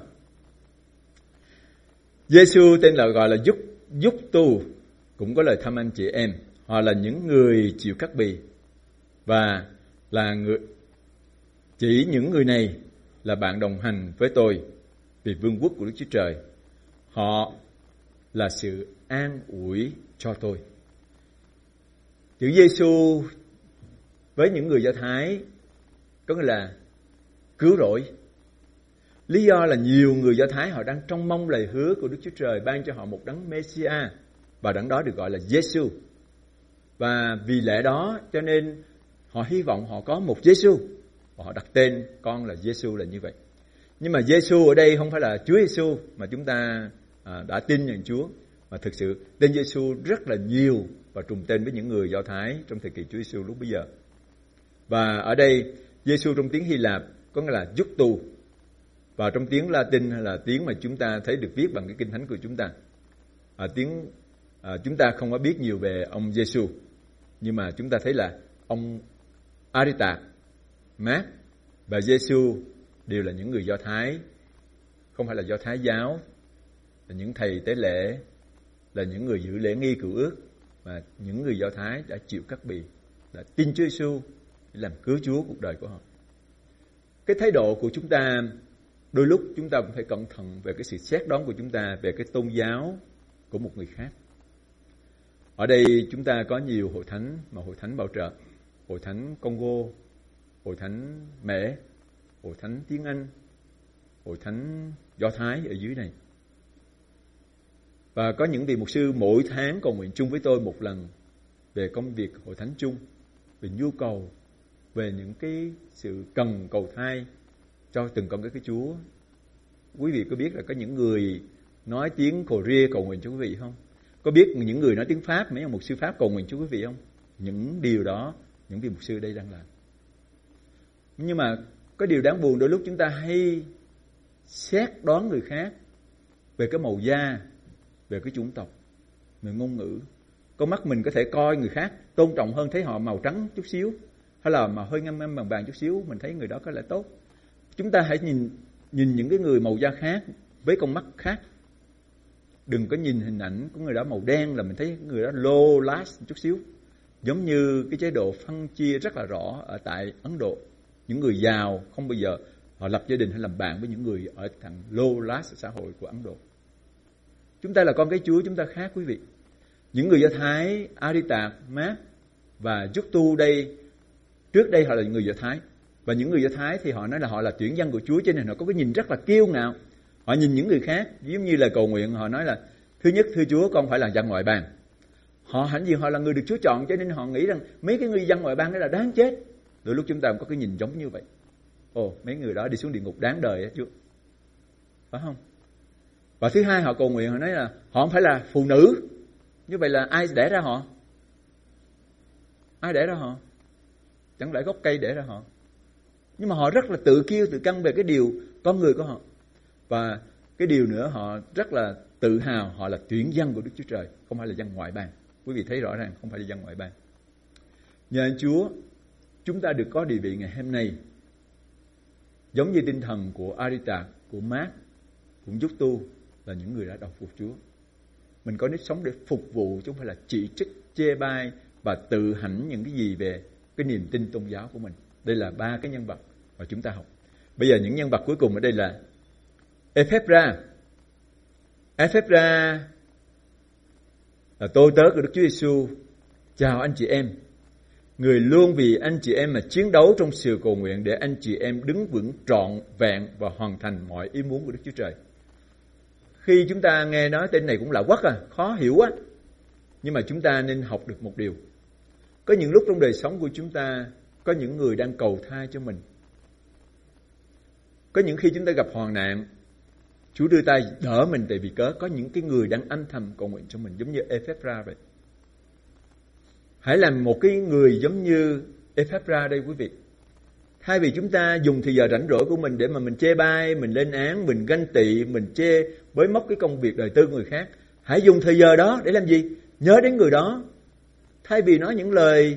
Giê-xu tên là gọi là Giúp Tu, cũng có lời thăm anh chị em. Họ là những người chịu cắt bì, và là chỉ những người này là bạn đồng hành với tôi vì vương quốc của Đức Chúa Trời. Họ là sự an ủi cho tôi. Chữ Giê-xu với những người Do Thái có nghĩa là cứu rỗi. Lý do là nhiều người Do Thái họ đang trông mong lời hứa của Đức Chúa Trời ban cho họ một đấng Messiah, và đấng đó được gọi là Giê-xu. Và vì lẽ đó cho nên họ hy vọng họ có một Giê-xu, và họ đặt tên con là Giê-xu là như vậy. Nhưng mà Giê-xu ở đây không phải là Chúa Giê-xu mà chúng ta đã tin nhận Chúa, mà thực sự tên Giê-xu rất là nhiều và trùng tên với những người Do Thái trong thời kỳ Chúa Giê-xu lúc bấy giờ. Và ở đây Giê-xu trong tiếng Hy Lạp có nghĩa là giúp tu, và trong tiếng Latin là tiếng mà chúng ta thấy được viết bằng cái kinh thánh của chúng ta. Chúng ta không có biết nhiều về ông Giê-xu, nhưng mà chúng ta thấy là ông Aristarch, Mác và Giê-xu đều là những người Do Thái, không phải là Do Thái giáo, là những thầy tế lễ, là những người giữ lễ nghi cựu ước, mà những người Do Thái đã chịu cắt bì, đã tin Chúa Giê-xu để làm cứu Chúa cuộc đời của họ. Cái thái độ của chúng ta đôi lúc chúng ta cũng phải cẩn thận về cái sự xét đoán của chúng ta về cái tôn giáo của một người khác. Ở đây chúng ta có nhiều hội thánh mà hội thánh bảo trợ, hội thánh Congo, hội thánh Mễ, hội thánh tiếng Anh, hội thánh Do Thái ở dưới này. Và có những vị mục sư mỗi tháng cầu nguyện chung với tôi một lần về công việc hội thánh chung, về nhu cầu, về những cái sự cần cầu thai cho từng con cái Chúa. Quý vị có biết là có những người nói tiếng Korea cầu nguyện cho quý vị không? Có biết những người nói tiếng Pháp, mấy ông mục sư Pháp cầu nguyện cho quý vị không? Những điều đó những vị mục sư đây đang làm. Nhưng mà có điều đáng buồn, đôi lúc chúng ta hay xét đoán người khác về cái màu da, về cái chủng tộc, về ngôn ngữ. Con mắt mình có thể coi người khác tôn trọng hơn, thấy họ màu trắng chút xíu, hay là mà hơi ngăm ngăm vàng vàng chút xíu, mình thấy người đó có lẽ tốt. Chúng ta hãy nhìn những cái người màu da khác với con mắt khác. Đừng có nhìn hình ảnh của người đó màu đen là mình thấy người đó low last chút xíu. Giống như cái chế độ phân chia rất là rõ ở tại Ấn Độ. Những người giàu không bao giờ họ lập gia đình hay làm bạn với những người ở thằng low last xã hội của Ấn Độ. Chúng ta là con cái Chúa, chúng ta khác quý vị. Những người Do Thái, Aritak, Mark và Justu đây, trước đây họ là người Do Thái. Và những người Do Thái thì họ nói là họ là tuyển dân của Chúa, cho nên họ có cái nhìn rất là kiêu ngạo. Họ nhìn những người khác, giống như là cầu nguyện, họ nói là thứ nhất, thưa Chúa, con phải là dân ngoại bang. Họ hẳn gì họ là người được Chúa chọn, cho nên họ nghĩ rằng mấy cái người dân ngoại bang đó là đáng chết. Đôi lúc chúng ta cũng có cái nhìn giống như vậy. Ồ, mấy người đó đi xuống địa ngục đáng đời á Chúa. Phải không? Và thứ hai, họ cầu nguyện, họ nói là họ không phải là phụ nữ. Như vậy là ai đẻ ra họ? Ai đẻ ra họ? Chẳng lẽ gốc cây đẻ ra họ? Nhưng mà họ rất là tự kiêu, tự căng về cái điều con người của họ. Và cái điều nữa, họ rất là tự hào, họ là tuyển dân của Đức Chúa Trời, không phải là dân ngoại bang. Quý vị thấy rõ ràng không phải là dân ngoại bang. Nhờ ơn Chúa, chúng ta được có địa vị ngày hôm nay giống như tinh thần của Aritak, của Mark, của Justu là những người đã đầu phục Chúa. Mình có nếp sống để phục vụ, chứ không phải là chỉ trích, chê bai và tự hãnh những cái gì về cái niềm tin tôn giáo của mình. Đây là 3 cái nhân vật mà chúng ta học. Bây giờ những nhân vật cuối cùng ở đây là Ephra. Ephra là tôi tớ của Đức Chúa Giêsu. Chào anh chị em. Người luôn vì anh chị em mà chiến đấu trong sự cầu nguyện để anh chị em đứng vững trọn vẹn và hoàn thành mọi ý muốn của Đức Chúa Trời. Khi chúng ta nghe nói tên này cũng lạ quắc khó hiểu quá. Nhưng mà chúng ta nên học được một điều. Có những lúc trong đời sống của chúng ta có những người đang cầu thai cho mình. Có những khi chúng ta gặp hoạn nạn, Chúa đưa tay đỡ mình, tại vì có những cái người đang âm thầm cầu nguyện cho mình, giống như Ephra vậy. Hãy làm một cái người giống như Ephra đây quý vị. Thay vì chúng ta dùng thời giờ rảnh rỗi của mình để mà mình chê bai, mình lên án, mình ganh tị, mình chê bới móc cái công việc đời tư của người khác, hãy dùng thời giờ đó để làm gì? Nhớ đến người đó. Thay vì nói những lời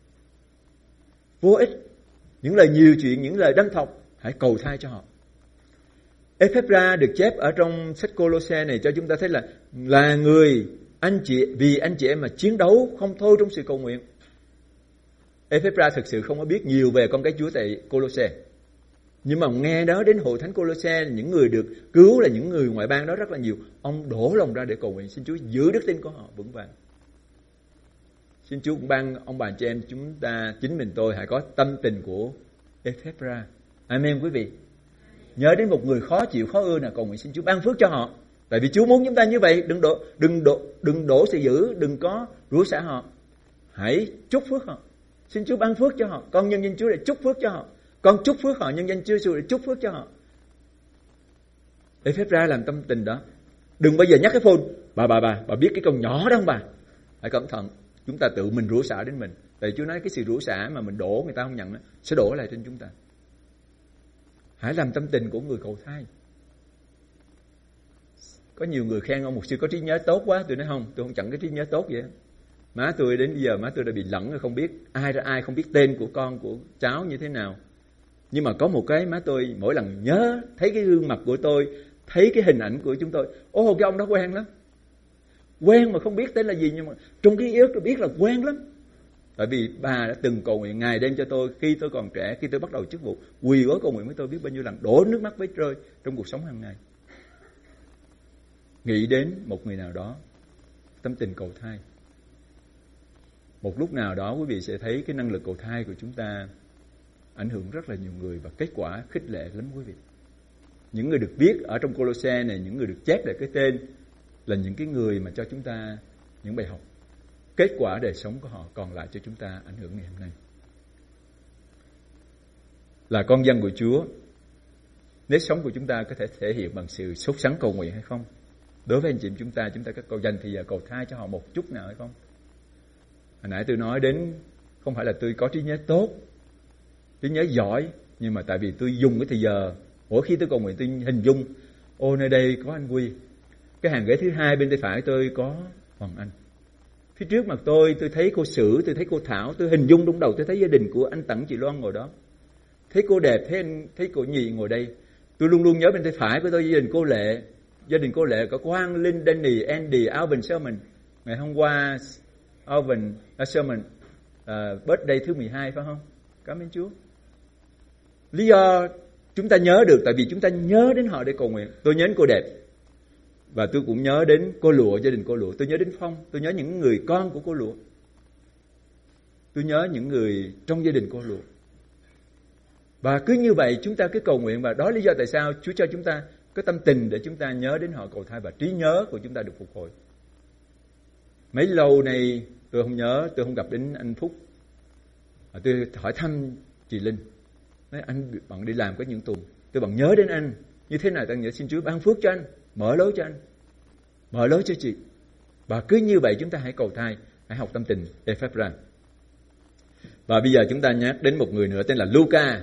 vô ích, những lời nhiều chuyện, những lời đâm thọc, hãy cầu thai cho họ. Ephra được chép ở trong sách Cô-lô-se này cho chúng ta thấy là người vì anh chị em mà chiến đấu không thôi trong sự cầu nguyện. Ephra thực sự không có biết nhiều về con cái Chúa tại Cô-lô-se. Nhưng mà nghe đó đến hội thánh Cô-lô-se, những người được cứu là những người ngoại bang đó rất là nhiều. Ông đổ lòng ra để cầu nguyện, xin Chúa giữ đức tin của họ vững vàng. Xin Chúa cũng ban ông bà chị em chúng ta, chính mình tôi hãy có tâm tình của Ephra. Amen quý vị. Nhớ đến một người khó chịu, khó ưa nào, cầu nguyện xin Chúa ban phước cho họ. Tại vì Chúa muốn chúng ta như vậy, đừng đổ sự dữ, đừng có rủa xả họ. Hãy chúc phước họ. Xin Chúa ban phước cho họ. Con nhân danh Chúa để chúc phước cho họ. Con chúc phước họ, nhân danh Chúa Giêsu để chúc phước cho họ. Ephra làm tâm tình đó. Đừng bao giờ nhắc cái phone. Bà biết cái con nhỏ đó không bà? Hãy cẩn thận. Chúng ta tự mình rủa xả đến mình. Tại Chúa nói cái sự rủa xả mà mình đổ người ta không nhận đó, sẽ đổ lại trên chúng ta. Hãy làm tâm tình của người cầu thai. Có nhiều người khen ông mục sư có trí nhớ tốt quá. Tôi nói không, tôi không chẳng có trí nhớ tốt vậy. Má tôi đến bây giờ má tôi đã bị lẫn, không biết ai ra ai, không biết tên của con của cháu như thế nào. Nhưng mà có một cái má tôi mỗi lần nhớ thấy cái gương mặt của tôi, thấy cái hình ảnh của chúng tôi, ô cái ông đó quen lắm. Quen mà không biết tên là gì, nhưng mà trong ký ức tôi biết là quen lắm. Tại vì bà đã từng cầu nguyện ngày đêm cho tôi khi tôi còn trẻ, khi tôi bắt đầu chức vụ, quỳ gối cầu nguyện với tôi biết bao nhiêu lần, đổ nước mắt với rơi trong cuộc sống hàng ngày. Nghĩ đến một người nào đó, tâm tình cầu thai. Một lúc nào đó quý vị sẽ thấy cái năng lực cầu thai của chúng ta ảnh hưởng rất là nhiều người và kết quả khích lệ lắm quý vị. Những người được viết ở trong Cô-lô-se này, những người được chép lại cái tên là những cái người mà cho chúng ta những bài học. Kết quả đời sống của họ còn lại cho chúng ta ảnh hưởng ngày hôm nay. Là con dân của Chúa, nếp sống của chúng ta có thể thể hiện bằng sự sốt sắng cầu nguyện hay không? Đối với anh chị chúng ta có cầu dành thì giờ cầu thai cho họ một chút nào hay không? Hồi nãy tôi nói đến không phải là tôi có trí nhớ tốt, trí nhớ giỏi, nhưng mà tại vì tôi dùng cái thời giờ, mỗi khi tôi cầu nguyện tôi hình dung, ô nơi đây có anh Quy, cái hàng ghế thứ hai bên tay phải tôi có Hoàng Anh, phía trước mặt tôi thấy cô Sử, tôi thấy cô Thảo, tôi hình dung trong đầu tôi thấy gia đình của anh Tẩn, chị Loan ngồi đó, thấy cô đẹp, thấy cô Nhị ngồi đây. Tôi luôn luôn nhớ bên tay phải của tôi gia đình cô Lệ, gia đình cô Lệ, có Quang Linh, Danny, Andy, Alvin, Sherman. Ngày hôm qua Alvin, Sherman birthday thứ 12 phải không? Cảm ơn Chúa. Lý do chúng ta nhớ được tại vì chúng ta nhớ đến họ để cầu nguyện. Tôi nhớ đến cô Đẹp, và tôi cũng nhớ đến cô Lụa, gia đình cô Lụa. Tôi nhớ đến Phong, tôi nhớ những người con của cô Lụa. Tôi nhớ những người trong gia đình cô Lụa. Và cứ như vậy chúng ta cứ cầu nguyện, và đó lý do tại sao Chúa cho chúng ta có tâm tình để chúng ta nhớ đến họ cầu thai, và trí nhớ của chúng ta được phục hồi. Mấy lâu nay tôi không nhớ, tôi không gặp đến anh Phúc. Tôi hỏi thăm chị Linh. Nói anh bận đi làm có những tuần, tôi bận nhớ đến anh. Như thế nào ta nhớ, xin Chúa ban phước cho anh, mở lối cho anh, mở lối cho chị. Và cứ như vậy chúng ta hãy cầu thai, hãy học tâm tình Ephraim. Và bây giờ chúng ta nhắc đến một người nữa tên là Luca.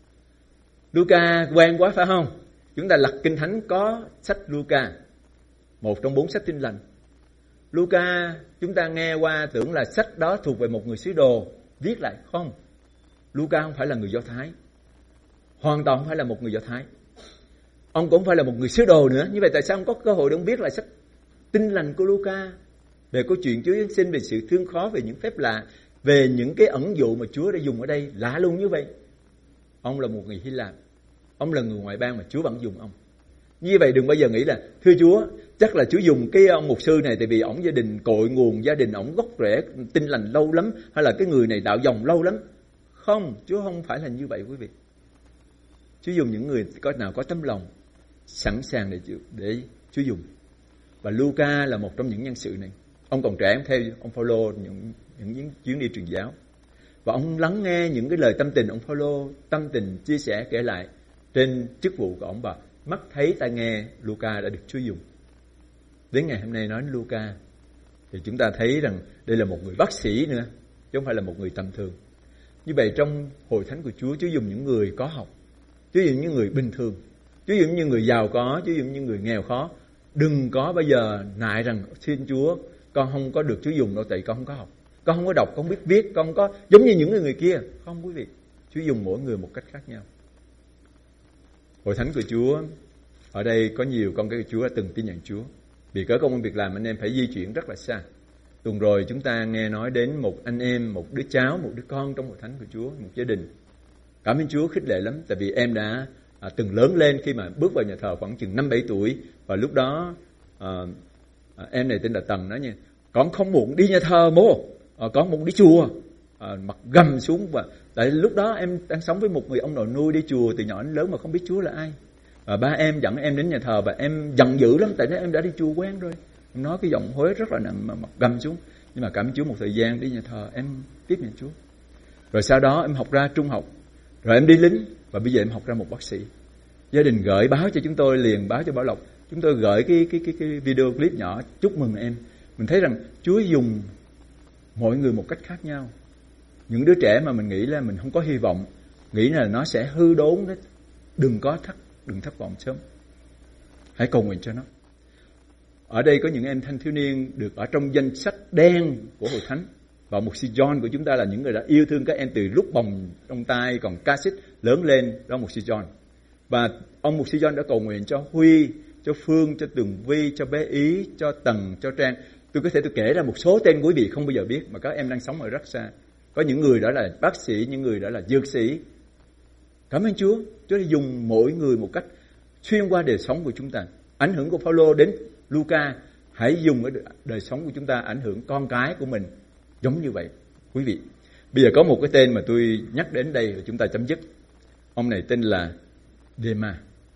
Luca quen quá phải không? Chúng ta lật Kinh Thánh có sách Luca, một trong 4 sách Tin Lành. Luca chúng ta nghe qua tưởng là sách đó thuộc về một người sứ đồ viết lại. Không, Luca không phải là người Do Thái, hoàn toàn không phải là một người Do Thái. Ông cũng không phải là một người sứ đồ nữa. Như vậy tại sao ông có cơ hội để ông viết lại sách Tin Lành của Luca, về câu chuyện Chúa Giáng sinh, về sự thương khó, về những phép lạ, về những cái ẩn dụ mà Chúa đã dùng ở đây lạ luôn như vậy. Ông là một người Hy Lạp, ông là người ngoại bang mà Chúa vẫn dùng ông. Như vậy đừng bao giờ nghĩ là thưa Chúa, chắc là Chúa dùng cái ông mục sư này tại vì ổng gia đình cội nguồn, gia đình ổng gốc rễ Tin Lành lâu lắm, hay là cái người này đạo dòng lâu lắm. Không, Chúa không phải là như vậy quý vị. Chúa dùng những người nào có tấm lòng, sẵn sàng để Chúa dùng. Và Luca là một trong những nhân sự này. Ông còn trẻ, ông theo ông Phaolô những chuyến đi truyền giáo. Và ông lắng nghe những cái lời tâm tình ông Phaolô tâm tình chia sẻ kể lại trên chức vụ của ông, và mắt thấy tai nghe Luca đã được Chúa dùng. Đến ngày hôm nay nói đến Luca thì chúng ta thấy rằng đây là một người bác sĩ nữa, chứ không phải là một người tầm thường. Như vậy trong hội thánh của Chúa, Chúa dùng những người có học, Chúa dùng những người bình thường, Chúa dùng những người giàu có, Chúa dùng những người nghèo khó. Đừng có bao giờ nại rằng xin Chúa, con không có được Chúa dùng đâu tại con không có học, con không có đọc, con không biết viết, con không có giống như những người kia. Không quý vị, Chúa dùng mỗi người một cách khác nhau. Hội thánh của Chúa ở đây có nhiều con cái của Chúa đã từng tin nhận Chúa. Vì cớ công ăn việc làm anh em phải di chuyển rất là xa. Tuần rồi chúng ta nghe nói đến một anh em, một đứa cháu, một đứa con trong hội thánh của Chúa, một gia đình. Cảm ơn Chúa khích lệ lắm, tại vì em đã từng lớn lên khi mà bước vào nhà thờ khoảng chừng 5-7 tuổi. Và lúc đó em này tên là Tần nói nha, con không muốn đi nhà thờ mô, con muốn đi chùa. Mặt gầm xuống. Và tại lúc đó em đang sống với một người ông nội nuôi đi chùa từ nhỏ đến lớn mà không biết Chúa là ai. Ba em dẫn em đến nhà thờ và em giận dữ lắm, tại vì em đã đi chùa quen rồi. Em nói cái giọng hối rất là nặng mà mặt gầm xuống. Nhưng mà cảm ơn Chúa, một thời gian đi nhà thờ em tiếp nhận Chúa. Rồi sau đó em học ra trung học, rồi em đi lính, và bây giờ em học ra một bác sĩ. Gia đình gửi báo cho chúng tôi, liền báo cho Bảo Lộc. Chúng tôi gửi cái video clip nhỏ chúc mừng em. Mình thấy rằng Chúa dùng mỗi người một cách khác nhau. Những đứa trẻ mà mình nghĩ là mình không có hy vọng, nghĩ là nó sẽ hư đốn đấy, đừng thất vọng sớm. Hãy cầu nguyện cho nó. Ở đây có những em thanh thiếu niên được ở trong danh sách đen của hội thánh. Và mục sư John của chúng ta là những người đã yêu thương các em từ lúc bồng trong tay còn cassette lớn lên, đó mục sư John. Và ông mục sư John đã cầu nguyện cho Huy, cho Phương, cho Tường Vi, cho bé Ý, cho Tần, cho Trang. Tôi có thể kể ra một số tên quý vị không bao giờ biết mà các em đang sống ở rất xa. Có những người đã là bác sĩ, những người đã là dược sĩ. Cảm ơn Chúa, Chúa đã dùng mỗi người một cách xuyên qua đời sống của chúng ta. Ảnh hưởng của Phaolô đến Luca, hãy dùng ở đời sống của chúng ta ảnh hưởng con cái của mình giống như vậy. Quý vị, bây giờ có một cái tên mà tôi nhắc đến đây và chúng ta chấm dứt. Ông này tên là Dema.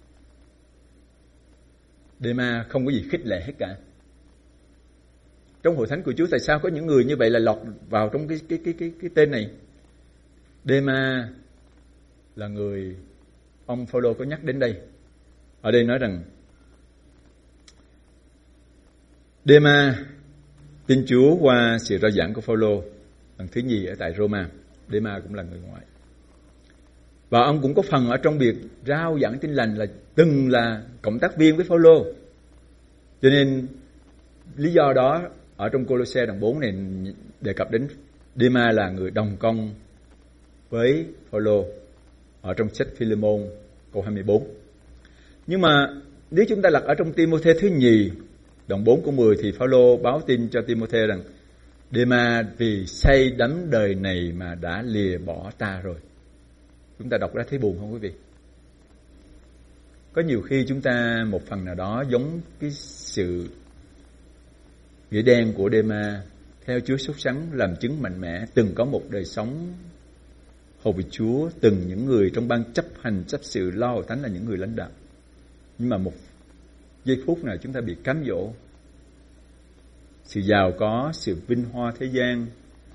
Dema không có gì khích lệ hết cả. Trong hội thánh của Chúa tại sao có những người như vậy là lọt vào trong cái tên này? Dema là người ông Phaolô có nhắc đến đây. Ở đây nói rằng Dema tin Chúa qua sự rao giảng của Phaolô lần thứ nhì ở tại Roma. Dema cũng là người ngoại. Và ông cũng có phần ở trong việc rao giảng tin lành, là từng là cộng tác viên với Phaolô. Cho nên lý do đó ở trong Cô-lô-se đoạn 4 này đề cập đến Dema là người đồng công với Phaolô ở trong sách Phi-lê-môn câu 24. Nhưng mà Nếu chúng ta lật ở trong Ti-mô-thê thứ nhì đoạn 4 câu 10 thì Phao-lô báo tin cho Ti-mô-thê rằng Đê-ma vì say đắm đời này mà đã lìa bỏ ta rồi. Chúng ta đọc ra thấy buồn không quý vị? Có nhiều khi chúng ta một phần nào đó giống cái sự nghĩa đen của Đê-ma, theo Chúa sốt sắng làm chứng mạnh mẽ, từng có một đời sống hầu việc Chúa, từng những người trong ban chấp hành chấp sự lo hội thánh là những người lãnh đạo. Nhưng mà một giây phút nào chúng ta bị cám dỗ sự giàu có, sự vinh hoa thế gian,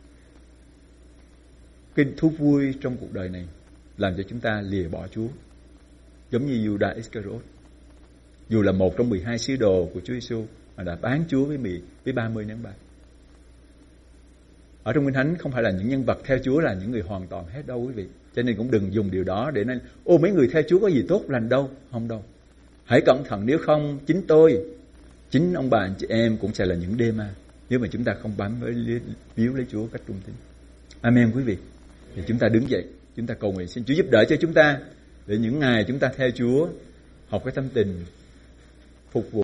cái thú vui trong cuộc đời này làm cho chúng ta lìa bỏ Chúa. Giống như Judas Iscariot, dù là một trong 12 sứ đồ của Chúa Giêsu mà đã bán Chúa với 30 nén bạc. Ở trong Kinh Thánh không phải là những nhân vật theo Chúa là những người hoàn toàn hết đâu quý vị. Cho nên cũng đừng dùng điều đó để nói mấy người theo Chúa có gì tốt lành đâu. Không đâu. Hãy cẩn thận, nếu không chính tôi, chính ông bà anh chị em cũng sẽ là những Đê-ma nếu mà chúng ta không bám víu lấy Chúa cách trung tín. Amen quý vị. Thì chúng ta đứng dậy, chúng ta cầu nguyện xin Chúa giúp đỡ cho chúng ta để những ngày chúng ta theo Chúa học cái tâm tình phục vụ